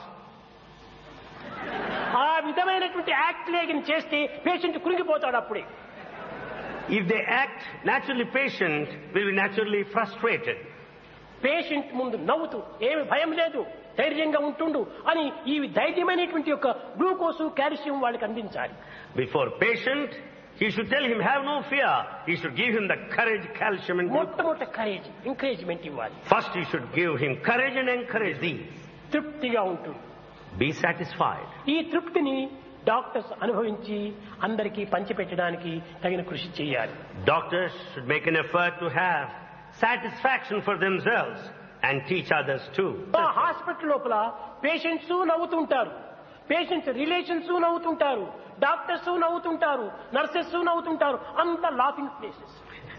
[SPEAKER 9] ఆ విధమైనటువంటి యాక్ట్ లేని చేస్తే పేషెంట్ కురింగిపోతాడు. అప్పుడే
[SPEAKER 10] If they act, naturally patient will be naturally frustrated.
[SPEAKER 9] Patient ముందు నవ్వుతూ ఏమి భయం లేదు ధైర్యంగా ఉంటుండు అని ఈ ధైర్యమైనటువంటి యొక్క గ్లూకోసు కాల్షియం వాళ్ళకి అందించాలి.
[SPEAKER 10] Before patient, he should tell him, have no fear. He should give him the courage, calcium and glucose.
[SPEAKER 9] మొట్టమొదటి కరేజ్ ఎంకరేజ్మెంట్ ఇవ్వాలి.
[SPEAKER 10] First he should give him courage and encourage these.
[SPEAKER 9] తృప్తిగా ఉంటుంది.
[SPEAKER 10] Be satisfied.
[SPEAKER 9] ఈ తృప్తిని doctors అనుభవించి అందరికీ పంచిపెట్టడానికి తగిన కృషి చేయాలి.
[SPEAKER 10] Doctors should make an effort to have satisfaction for themselves and teach others too.
[SPEAKER 9] ఆ హాస్పిటల్ లోపల పేషెంట్స్ నవ్వుతుంటారు, పేషెంట్స్ రిలేషన్స్ నవ్వుతుంటారు, డాక్టర్స్ నవ్వుతుంటారు, నర్సెస్ నవ్వుతుంటారు, అంత laughing places.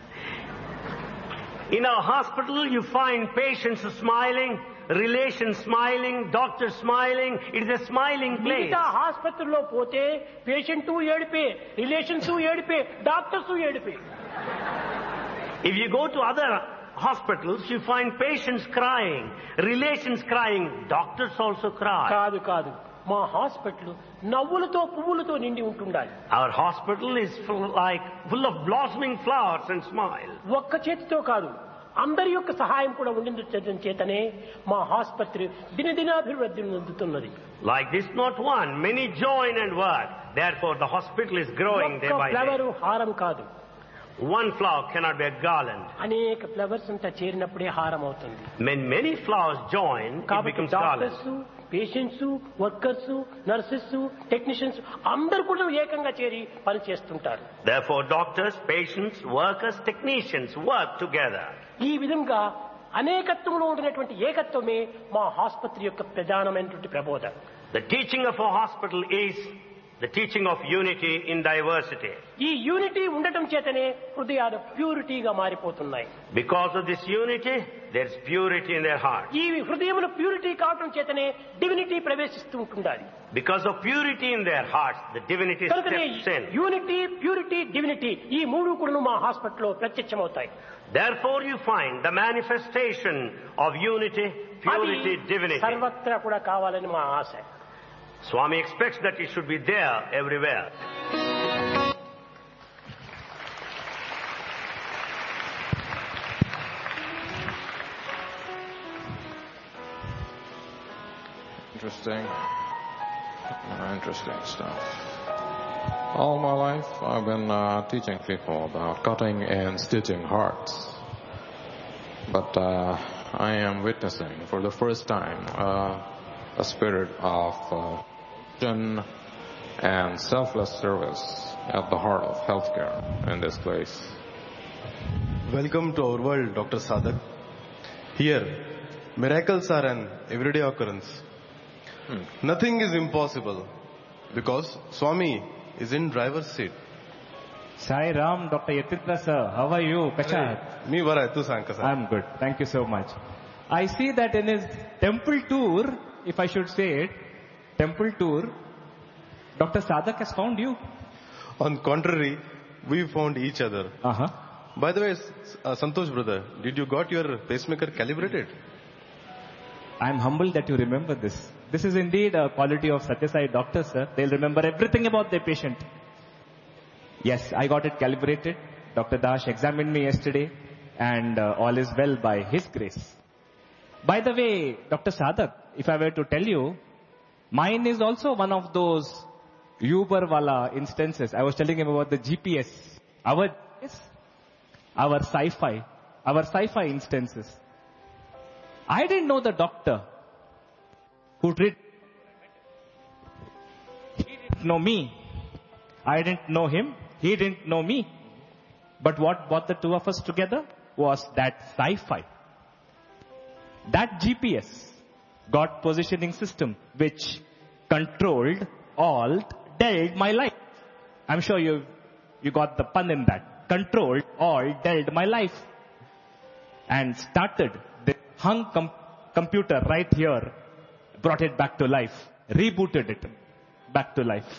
[SPEAKER 10] In our hospital you find patients smiling, relations smiling, doctors smiling. It is a smiling place.
[SPEAKER 9] మిగతా హాస్పిటల్లో పోతే పేషెంట్ ఏడిపే, రిలేషన్స్ ఏడిపే, డాక్టర్స్ ఏడిపే.
[SPEAKER 10] If you go to other hospitals, you find patients crying, relations crying, doctors also cry.
[SPEAKER 9] కాదు కాదు మా hospital నవ్వులతో పువ్వులతో నిండి ఉంటుండాలి.
[SPEAKER 10] Our hospital is full, like full of blossoming flowers and smiles.
[SPEAKER 9] ఒక్క చేతితో కాదు అందరి యొక్క సహాయం కూడా ఉండించడం చేతనే మా ఆసుపత్రి దినదినాభివృద్ధి చెందుతున్నది.
[SPEAKER 10] Like this, not one, many join and work. Therefore, the hospital is growing day by day.
[SPEAKER 9] Flower హారం కాదు.
[SPEAKER 10] One flower cannot be a garland.
[SPEAKER 9] అనేక ఫ్లవర్స్ అంతా చేరినప్పుడే హారం అవుతుంది.
[SPEAKER 10] When many flowers join, it becomes garland.
[SPEAKER 9] Patients, workers, nurses, technicians అందరూ కూడా ఏకంగా చేరి పని చేస్తుంటారు.
[SPEAKER 10] Therefore, doctors, patients, workers, technicians work together.
[SPEAKER 9] ఈ విధంగా అనేకత్వంలో ఉండినటువంటి ఏకత్వమే మా ఆసుపత్రి యొక్క ప్రధానమైనటువంటి ప్రబోధ.
[SPEAKER 10] The teaching of our hospital is the teaching of unity in diversity.
[SPEAKER 9] ఈ యూనిటీ ఉండటం చేతనే హృదయాలు ప్యూరిటీగా మారిపోతున్నాయి.
[SPEAKER 10] Because of this unity, there is purity in their hearts.
[SPEAKER 9] ఈ హృదయములో ప్యూరిటీ కావడం చేతనే డివినిటీ ప్రవేశిస్తూ ఉంటుండాలి.
[SPEAKER 10] Because of purity in their hearts, the divinity steps in.
[SPEAKER 9] Unity, purity, divinity ఈ మూడు కూడా మా హాస్పిటల్లో ప్రత్యక్షమవుతాయి.
[SPEAKER 10] Therefore, you find the manifestation of unity, purity, divinity.
[SPEAKER 9] సర్వత్రా కూడా కావాలని మా ఆశ.
[SPEAKER 10] Swami expects that it should be there everywhere.
[SPEAKER 4] Interesting. Interesting stuff. All my life I've been uh, teaching people about cutting and stitching hearts. But uh, I am witnessing for the first time uh, a spirit of uh, and selfless service at the heart of healthcare in this place.
[SPEAKER 8] Welcome to our world, Doctor Sadak. Here, miracles are an everyday occurrence. Hmm. Nothing is impossible because Swami is in driver's seat.
[SPEAKER 5] Sai Ram, Doctor Yatindra sir, how are you? Kachat?
[SPEAKER 8] Me varay, tu sang ka sir.
[SPEAKER 5] I'm good. Thank you so much. I see that in his temple tour, if I should say it, temple tour, Doctor Sadak has found you.
[SPEAKER 8] On contrary, we found each other.
[SPEAKER 5] Uh-huh.
[SPEAKER 8] By the way, uh, Santosh brother, did you got your pacemaker calibrated?
[SPEAKER 5] I am humbled that you remember this. This is indeed a quality of Satya Sai doctors, sir. They'll remember everything about their patient. Yes, I got it calibrated. Doctor Dash examined me yesterday and uh, all is well by his grace. By the way, Doctor Sadak, if I were to tell you, mine is also one of those Uber wala instances. I was telling him about the G P S. Our G P S, our sci-fi, our sci-fi instances. I didn't know the doctor who treated. He didn't know me. I didn't know him. He didn't know me. But what brought the two of us together was that sci-fi. That G P S got positioning system which controlled, alt, dealt my life. I'm sure you you got the pun in that. Controlled, alt, dealt my life. And started the hung com- computer right here, brought it back to life, rebooted it back to life.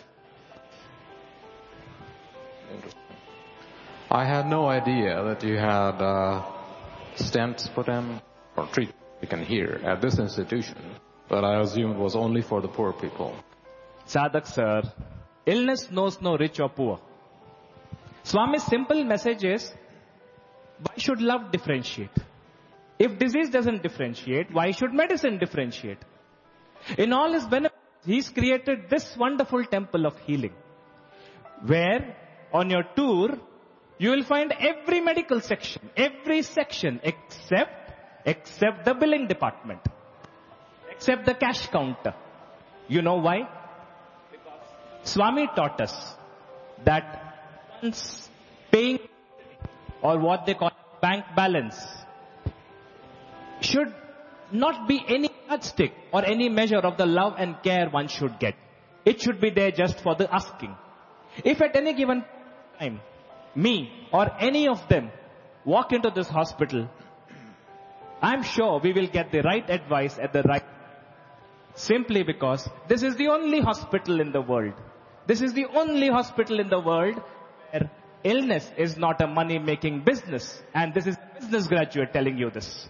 [SPEAKER 4] I had no idea that you had uh, stents put in or treatment you can hear at this institution, but I assumed was only for the poor people.
[SPEAKER 5] Sadak sir, illness knows no rich or poor. Swami's simple message is, why should love differentiate? If disease doesn't differentiate, why should medicine differentiate? In all his benefits, he's created this wonderful temple of healing, where on your tour, you will find every medical section, every section except, except the billing department, except the cash counter. You know why? Because Swami taught us that once paying, or what they call bank balance, should not be any yardstick or any measure of the love and care one should get. It should be there just for the asking. If at any given time, me or any of them walk into this hospital, I'm sure we will get the right advice at the right time. Simply because this is the only hospital in the world. This is the only hospital in the world where illness is not a money-making business. And this is a business graduate telling you this.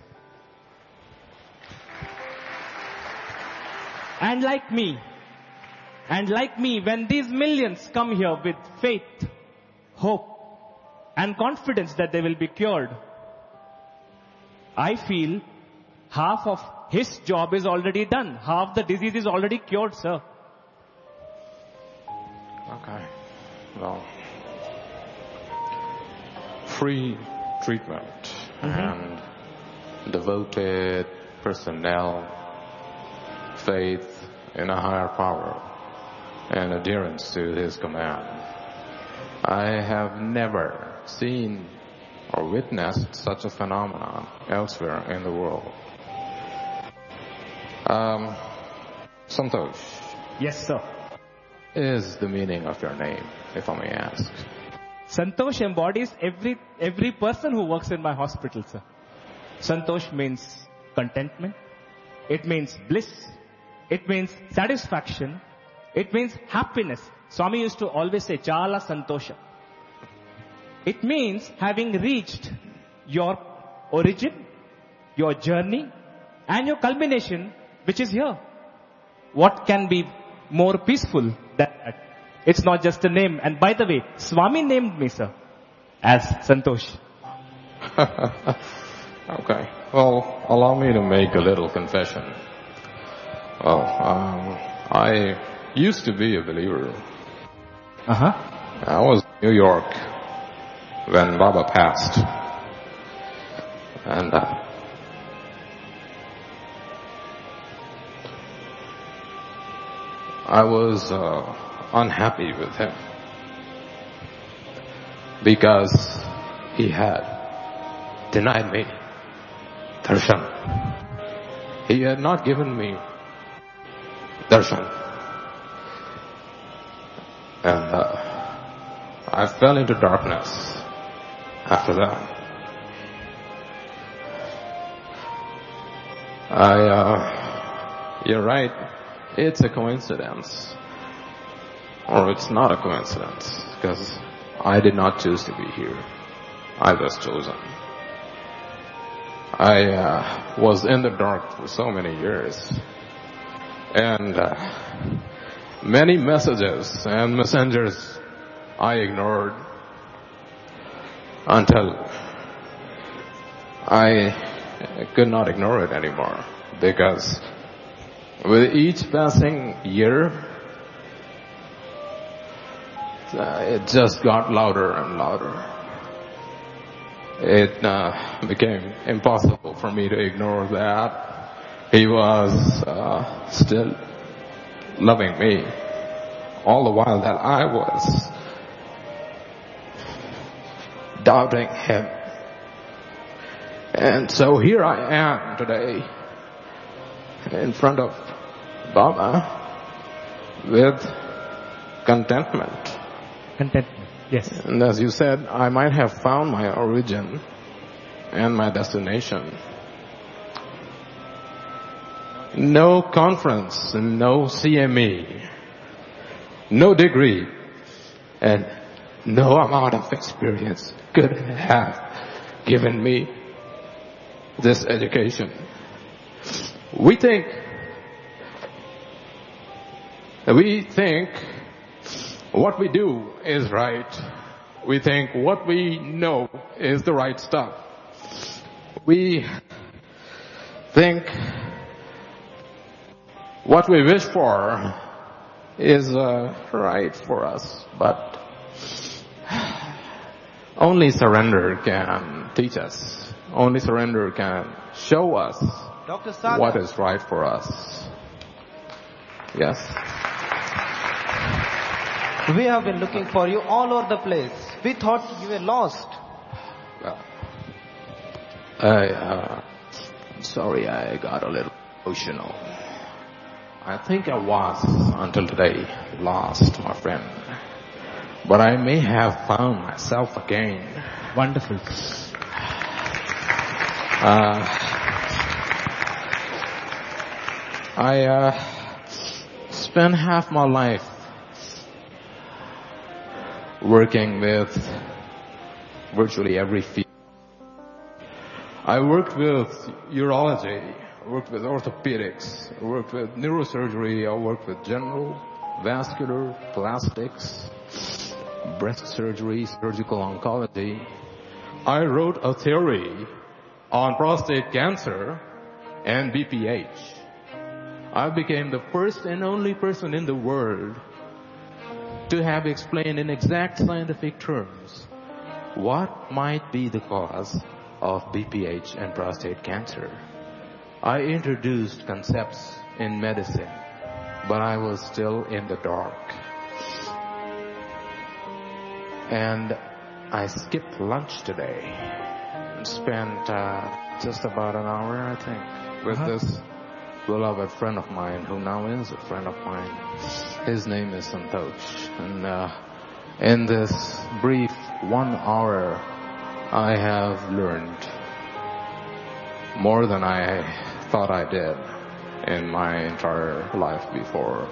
[SPEAKER 5] And like me, and like me, when these millions come here with faith, hope, and confidence that they will be cured, I feel half of his job is already done. Half the disease is already cured, sir.
[SPEAKER 4] Okay. Well, free treatment mm-hmm. and devoted personnel, faith in a higher power, and adherence to his command. I have never seen or witnessed such a phenomenon elsewhere in the world. Um, Santosh.
[SPEAKER 5] Yes, sir.
[SPEAKER 4] Is the meaning of your name, if I may ask?
[SPEAKER 5] Santosh embodies every every person who works in my hospital, sir. Santosh means contentment. It means bliss. It means satisfaction. It means happiness. Swami used to always say, Chala Santosha. It means having reached your origin, your journey, and your culmination, which is here. What can be more peaceful than that? It's not just a name. And by the way, Swami named me, sir, as Santosh.
[SPEAKER 4] Okay. Well, allow me to make a little confession. Well, um, I used to be a believer.
[SPEAKER 5] Uh-huh.
[SPEAKER 4] I was in New York when Baba passed. And uh, I was uh, unhappy with him because he had denied me darshan. He had not given me darshan. And uh, I fell into darkness after that. I, uh, you're right. It's a coincidence. Or it's not a coincidence, because I did not choose to be here. I was chosen. I uh, was in the dark for so many years. And uh, many messages and messengers I ignored until I could not ignore it anymore, because with each passing year, uh, it just got louder and louder. It uh, became impossible for me to ignore that he was uh, still loving me, all the while that I was doubting him. And so here I am today in front of Baba with contentment.
[SPEAKER 5] Contentment, yes.
[SPEAKER 4] And as you said, I might have found my origin and my destination. No conference, no C M E, no degree, and no amount of experience could have given me this education. We think, we think what we do is right. we think what we know is the right stuff. We think what we wish for is uh, right for us, but only surrender can teach us. Only surrender can show us
[SPEAKER 3] Doctor Sagar,
[SPEAKER 4] what is right for us. Yes.
[SPEAKER 3] we have been looking for you all over the place. We thought you were lost.
[SPEAKER 4] Well, I, uh, sorry I got a little emotional. I think I was, until today, lost, my friend. But I may have found myself again.
[SPEAKER 5] Wonderful.
[SPEAKER 4] Uh, I uh, spent half my life working with virtually every field. I worked with urology, I worked with orthopedics, I worked with neurosurgery, I worked with general, vascular, plastics, breast surgery, surgical oncology. I wrote a theory on prostate cancer and B P H. I became the first and only person in the world to have explained in exact scientific terms what might be the cause of B P H and prostate cancer. I introduced concepts in medicine, but I was still in the dark. And I skipped lunch today and spent uh, just about an hour, I think, with uh-huh. this beloved friend of mine who now is a friend of mine. His name is Santosh. And uh, in this brief one hour, I have learned more than I thought I did in my entire life before.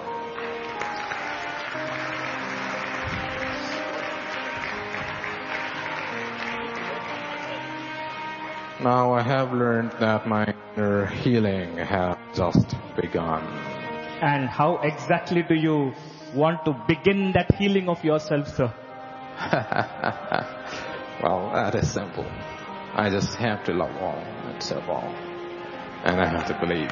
[SPEAKER 4] Now I have learned that my inner healing has just begun.
[SPEAKER 5] And how exactly do you want to begin that healing of yourself, sir?
[SPEAKER 4] Well, that is simple. I just have to love all and serve all. And I have to believe.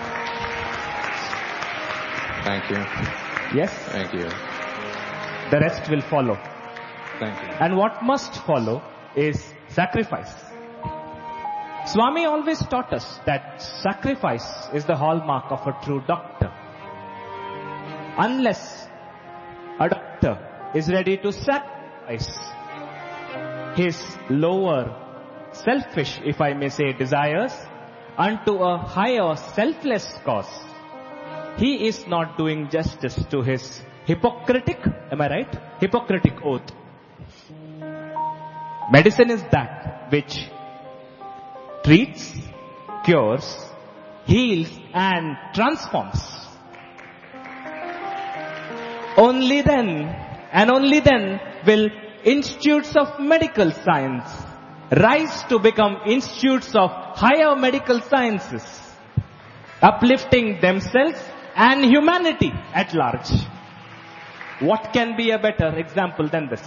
[SPEAKER 4] Thank you.
[SPEAKER 5] Yes?
[SPEAKER 4] Thank you.
[SPEAKER 5] The rest will follow.
[SPEAKER 4] Thank you.
[SPEAKER 5] And what must follow is sacrifice. Swami always taught us that sacrifice is the hallmark of a true doctor. Unless a doctor is ready to sacrifice his lower, selfish, if I may say, desires unto a higher, selfless cause, he is not doing justice to his Hippocratic, am I right? Hippocratic oath. Medicine is that which treats, cures, heals and transforms. Only then, and only then will institutes of medical science rise to become institutes of higher medical sciences, uplifting themselves and humanity at large. What can be a better example than this?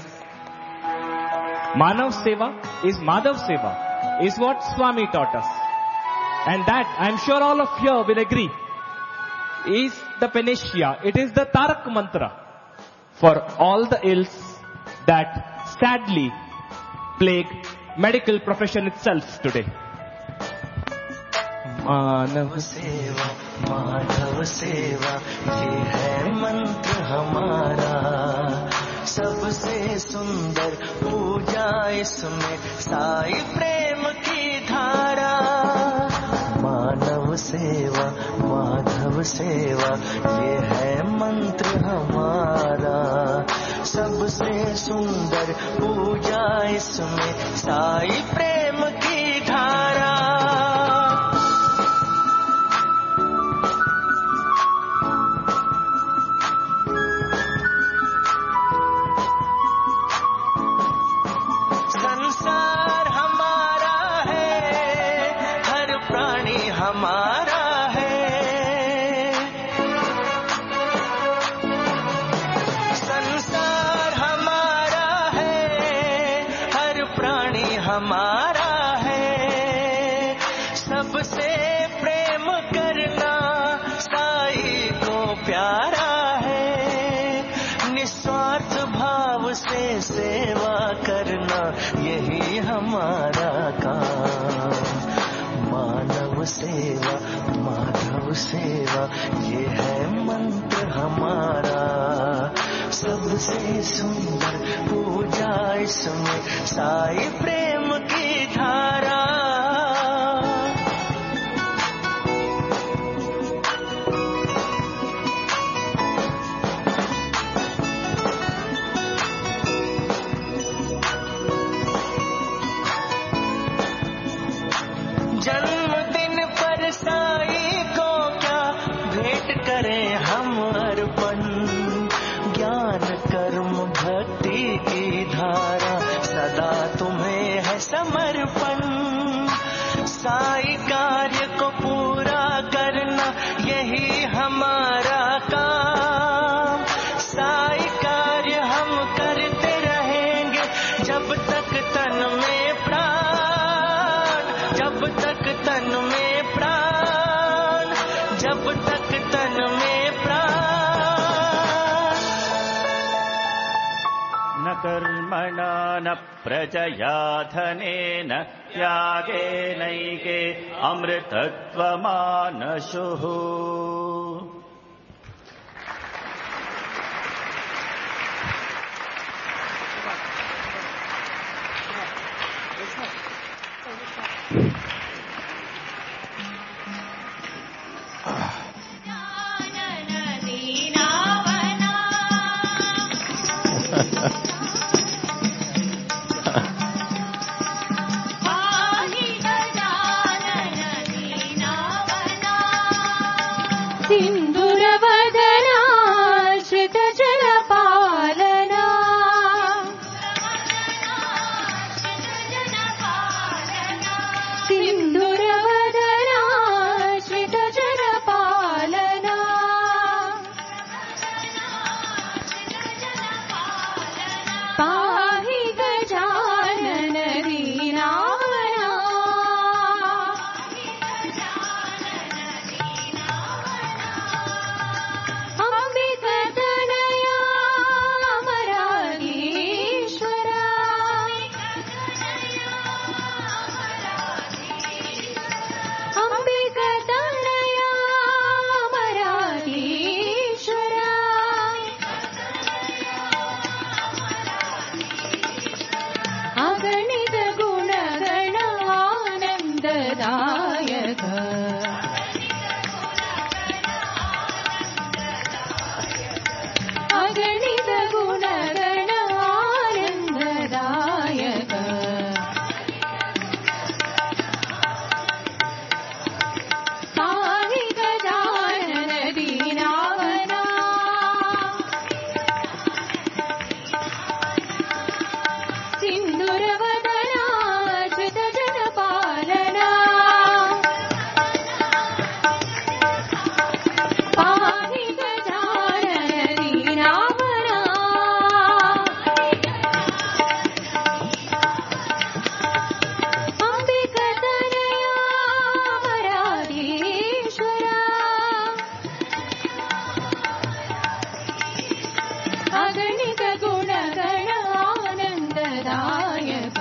[SPEAKER 5] Manav Seva is Madhav Seva, is what Swami taught us. And that, I'm sure all of you will agree, is the panacea. It is the Tarak Mantra for all the ills that sadly plague medical profession itself today.
[SPEAKER 6] मानव सेवा माधव सेवा ये है मंत्र हमारा सबसे सुंदर पूजा इसमें साई प्रेम की धारा मानव सेवा माधव सेवा ये है मंत्र हमारा सबसे सुंदर पूजा इसमें साई प्रेम की धारा संसार हमारा है हर प्राणी हमारा है संसार हमारा है हमारा है। सबसे प्रेम करना साईं को प्यारा है। निस्वार्थ भाव से सेवा करना यही हमारा काम। मानव सेवा माधव सेवा ये है मंत्र हमारा। सबसे सुंदर पूजा इसमें साईं प्रेम की धारा। जन्मदिन पर साईं को क्या भेंट करें हम अर्पण। ज्ञान कर्म भक्ति की धारा सदा तुम्हें है समर्पण। साईं कार्य को पूरा करना यही हमारा काम। साईं कार्य हम करते रहेंगे जब तक तन में प्राण। जब तक तन में प्राण। जब तक तन में प्राण।
[SPEAKER 1] न कर्मणा न प्रजया धनेन त्यागेनैके अमृतत्वमानशुः।
[SPEAKER 11] सिंदूरवदना श्रितजनपालना। सिंदूरवदना श्रितजनपालना। पाहि गजानन दीनावना। अंबिकतनया अमराधीश्वरा। अंबिकतनया अमराधीश्वरा। अगणित गुणगण आनंददायक। अगणित गुणगण आनंददायक। पाहि गजानन दीनावना। सिंदूरवदना श्रितजनपालना। पाहि गजानन दीनावना। अंबिकतनया अमराधीश्वरा। अगणित गुणगण आनंददायक।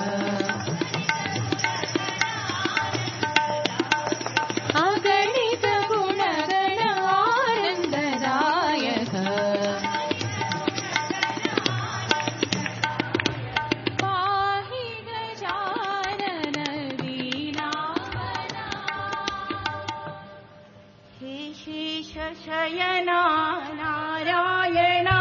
[SPEAKER 11] अगणित गुणगण आनंददायक। पाहि गजानन दीनावना। हे शेष शयना नारायणा।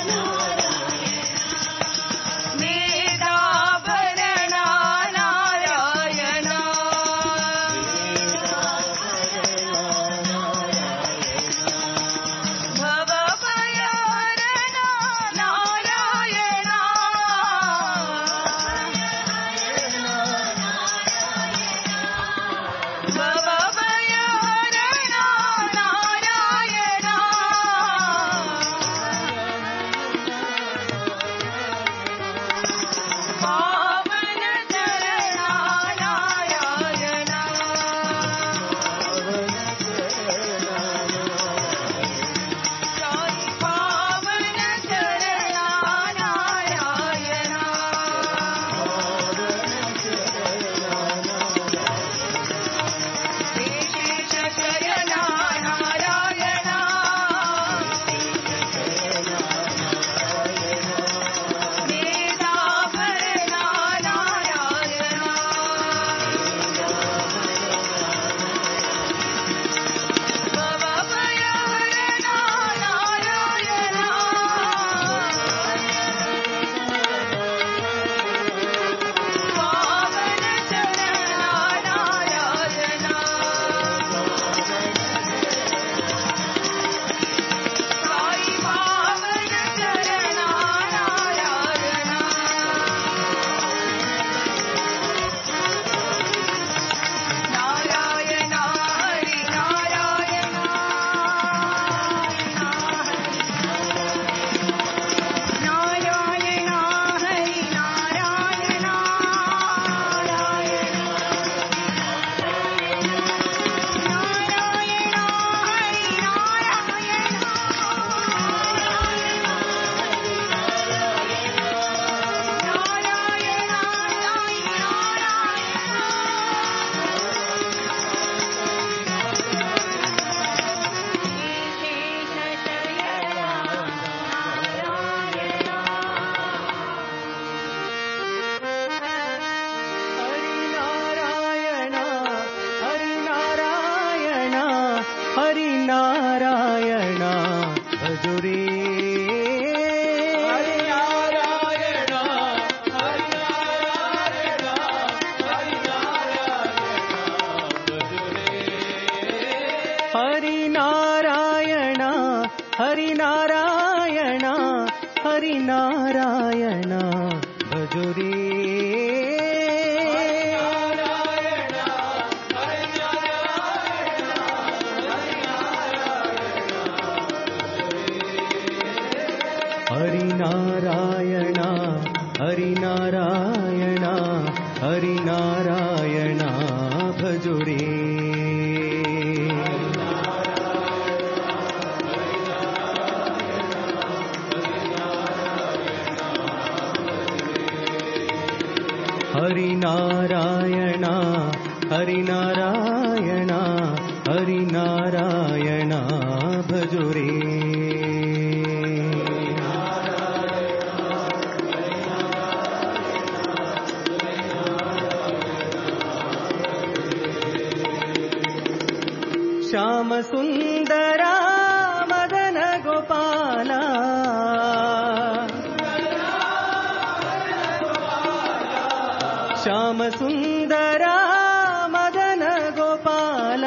[SPEAKER 6] मेधा भरणा नारायण। ಹರಿನಾರಾಯಣ ಭಜುರೇ ಹರಿನಾರಾಯಣ ಹರಿನಾರಾಯಣ ಹರಿನಾರಾಯಣ ಭಜುರೇ ಹರಿನಾರಾಯಣ ಹರಿನಾರಾಯಣ ಹರಿನಾರಾಯಣ ಭಜುರೇ ಶ್ಯಾಮ ಸುಂದರ ಮದನ ಗೋಪಾಲ ಶ್ಯಾಮ ಸುಂದರ ಮದನ ಗೋಪಾಲ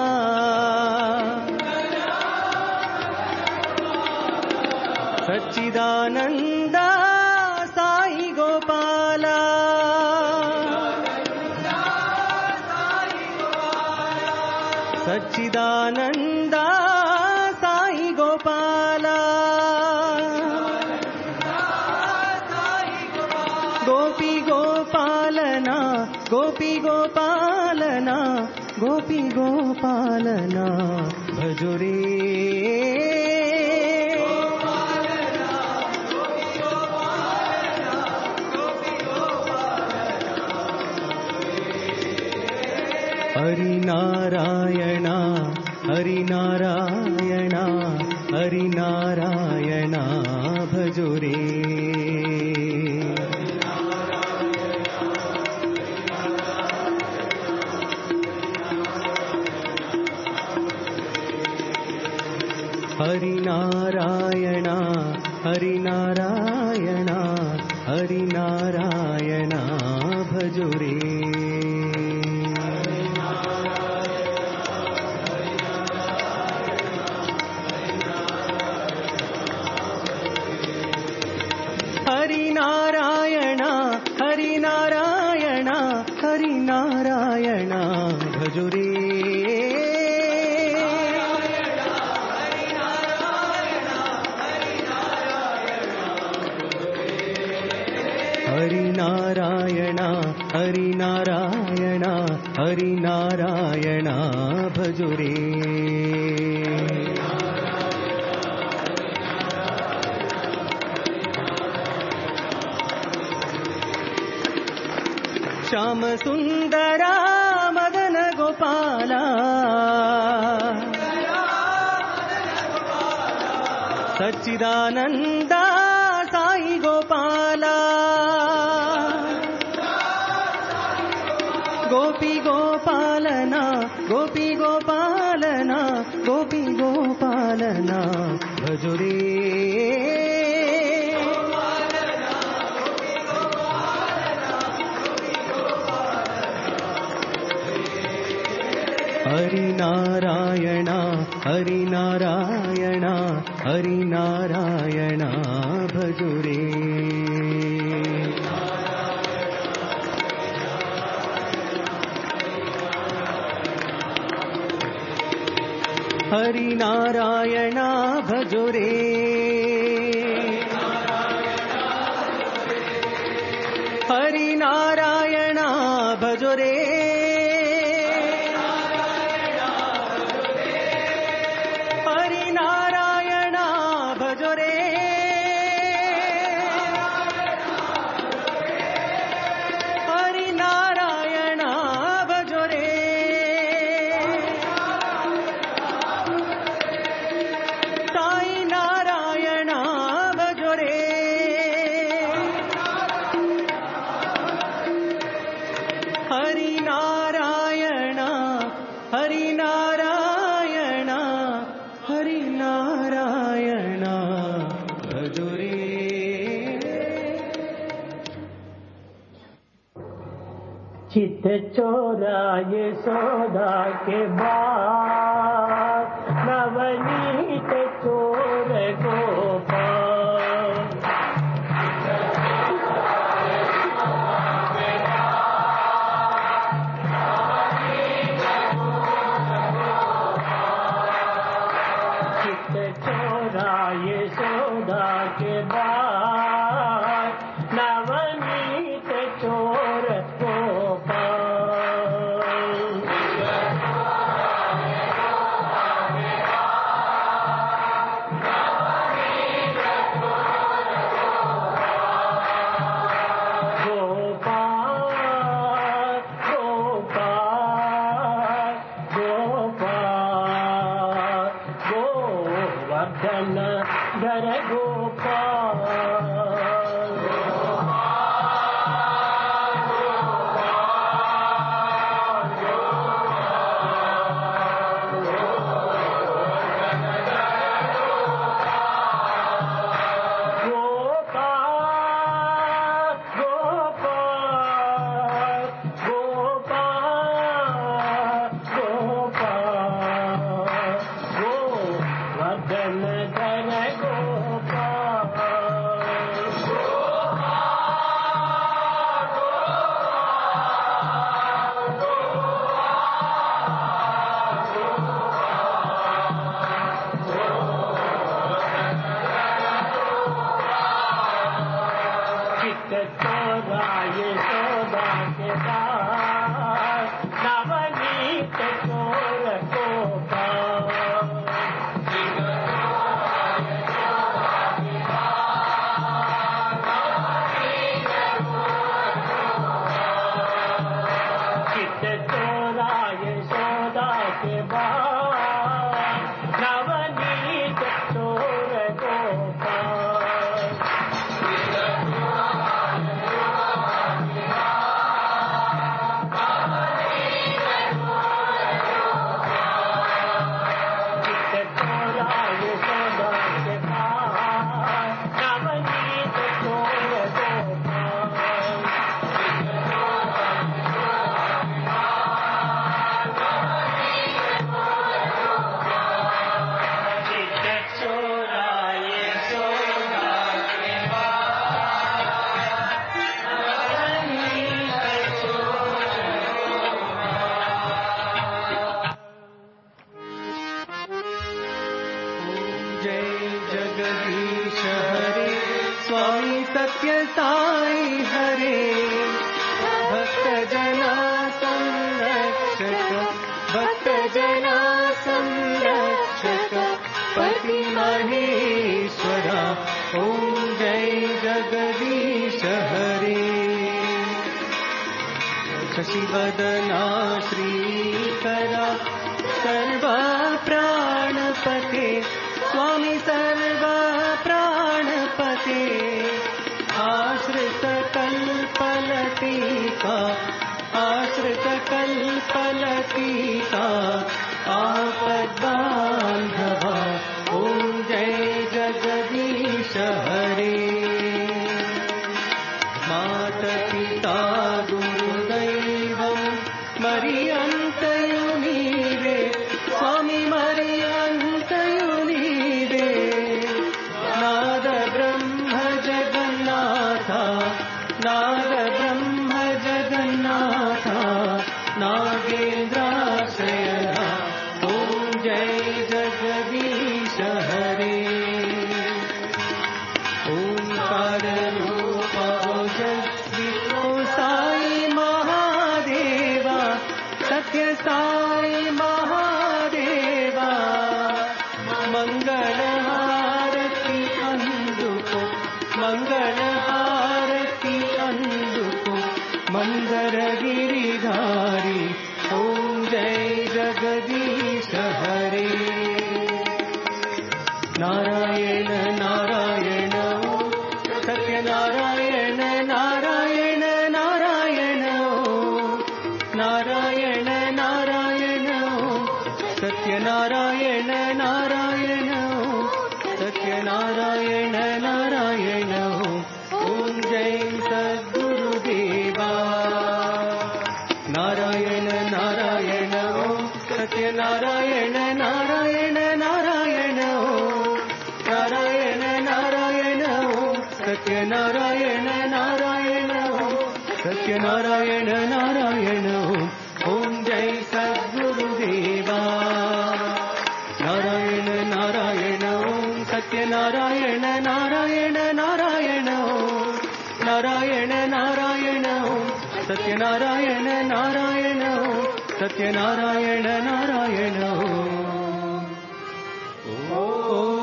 [SPEAKER 6] ಸಚ್ಚಿದಾನಂದ ಸಾಯಿ ಗೋಪಾಲ ಸಚ್ಚಿದಾನಂದ ಸಾಯಿ ಗೋಪಾಲ ಗೋಪಿ ಗೋಪಾಲನ ಗೋಪಿ ಗೋಪಾಲನ ಗೋಪಿ ಗೋಪಾಲನ ಭಜುರೇ ಹರಿನಾರಾಯಣ ಹರಿನಾರಾಯಣ ಹರಿನಾರಾಯಣ ಭಜುರೇ ಹರಿನಾರಾಯಣ ಹರಿನಾರಾಯಣ ಹರಿನಾರಾಯಣ ಭಜುರೇ ಹರಿನಾರಾಯಣ ಹರಿನಾರಾಯಣ ಹರಿನಾರಾಯಣ ಭಜುರೇ ಹರಿನಾರಾಯಣ ಹರಿನಾರಾಯಣ ಹರಿನಾರಾಯಣ ಭಜುರೇ ಶ್ಯಾಮ ಸುಂದರ ಮದನ ಗೋಪಾಲ ಸಚ್ಚಿದಾನಂದ ಸಾಯಿ ಗೋಪಾಲ ಗೋಪಿ ಗೋಪಾಲನ ಗೋಪಿ ಗೋಪಾಲನ ಗೋಪಿ ಗೋಪಾಲನ ಭಜುರೇ ಹರಿನಾರಾಯಣ ಹರಿನಾರಾಯಣ ಹರಿನಾರಾಯಣ ಭಜುರೇ ಹರಿನಾರಾಯಣ ಭಜುರೇ ಹರಿನಾರಾಯಣ ಭಜುರೇ ಹರಿನಾರಾಯಣ ಭಜುರೇ ಹರಿನಾರಾಯಣ ಭಜುರೇ ಸಾಯಿ ನಾರಾಯಣ ಭಜುರೇ ಹರಿನಾರಾಯಣ ಹರಿನಾರಾಯಣ ಹರಿನಾರಾಯಣ ಭಜುರೇ
[SPEAKER 9] चित चोराए सौदा के बाद नवनीत चोर गोपाल के बाद नवनीत चोर
[SPEAKER 6] शशिवदना श्रीकरा सर्वा प्राणपते स्वामी सर्वा प्राणपते आश्रित कल्पलतिका आश्रित कल्पलतिका आपद्बान्धवा ॐ जय जगदीश हरे मातपिता मरियन्तयु नीवे स्वामी मरियन्तयु नीवे नाद ब्रह्म जगन्नाथ नाद ब्रह्म जगन्नाथ नागेन्द्राश्रयः ॐ जय जगदीश हरे ओंकार रूप ओजस्वी ओ साई महादेवा सत्य साई महादेवा मंगल हारती अंदुको मंगल हारती अंदुको मंदर गिरिधारी ओम जय जगदीश हरे नारायण नारायण सत्य नारायण नारायण नारायण नारायण नारायण सत्य नारायण नारायण सत्य नारायण नारायण ओम जय सद्गुरुदेवा नारायण नारायण सत्य नारायण नारायण नारायण नारायण नारायण सत्य नारायण नारायण सत्य नारायण नारायण ओम जय सद्गुरुदेवा नारायण नारायण सत्य नारायण नारायण సత్యనారాయణ నారాయణ ఓం సత్యనారాయణ నారాయణ ఓం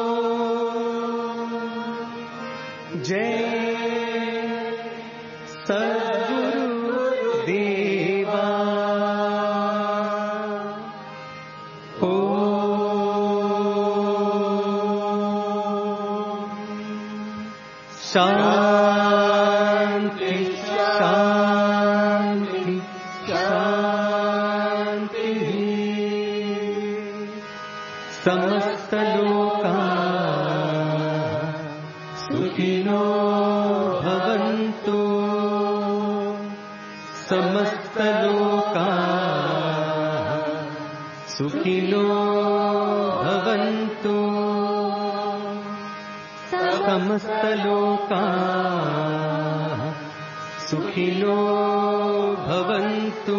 [SPEAKER 6] జై సద్గురు దేవా శాంతి శాంతి శాంతి సమస్త లోకా సుఖినో భవంతు సమస్త లోకా సుఖినో భవంతు సమస్త లోకా సుఖినో భవంతు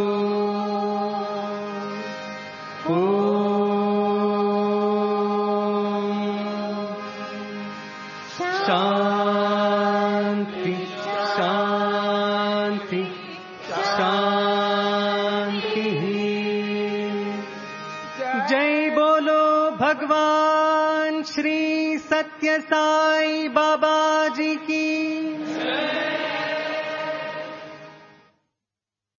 [SPEAKER 6] ఓం శాంతి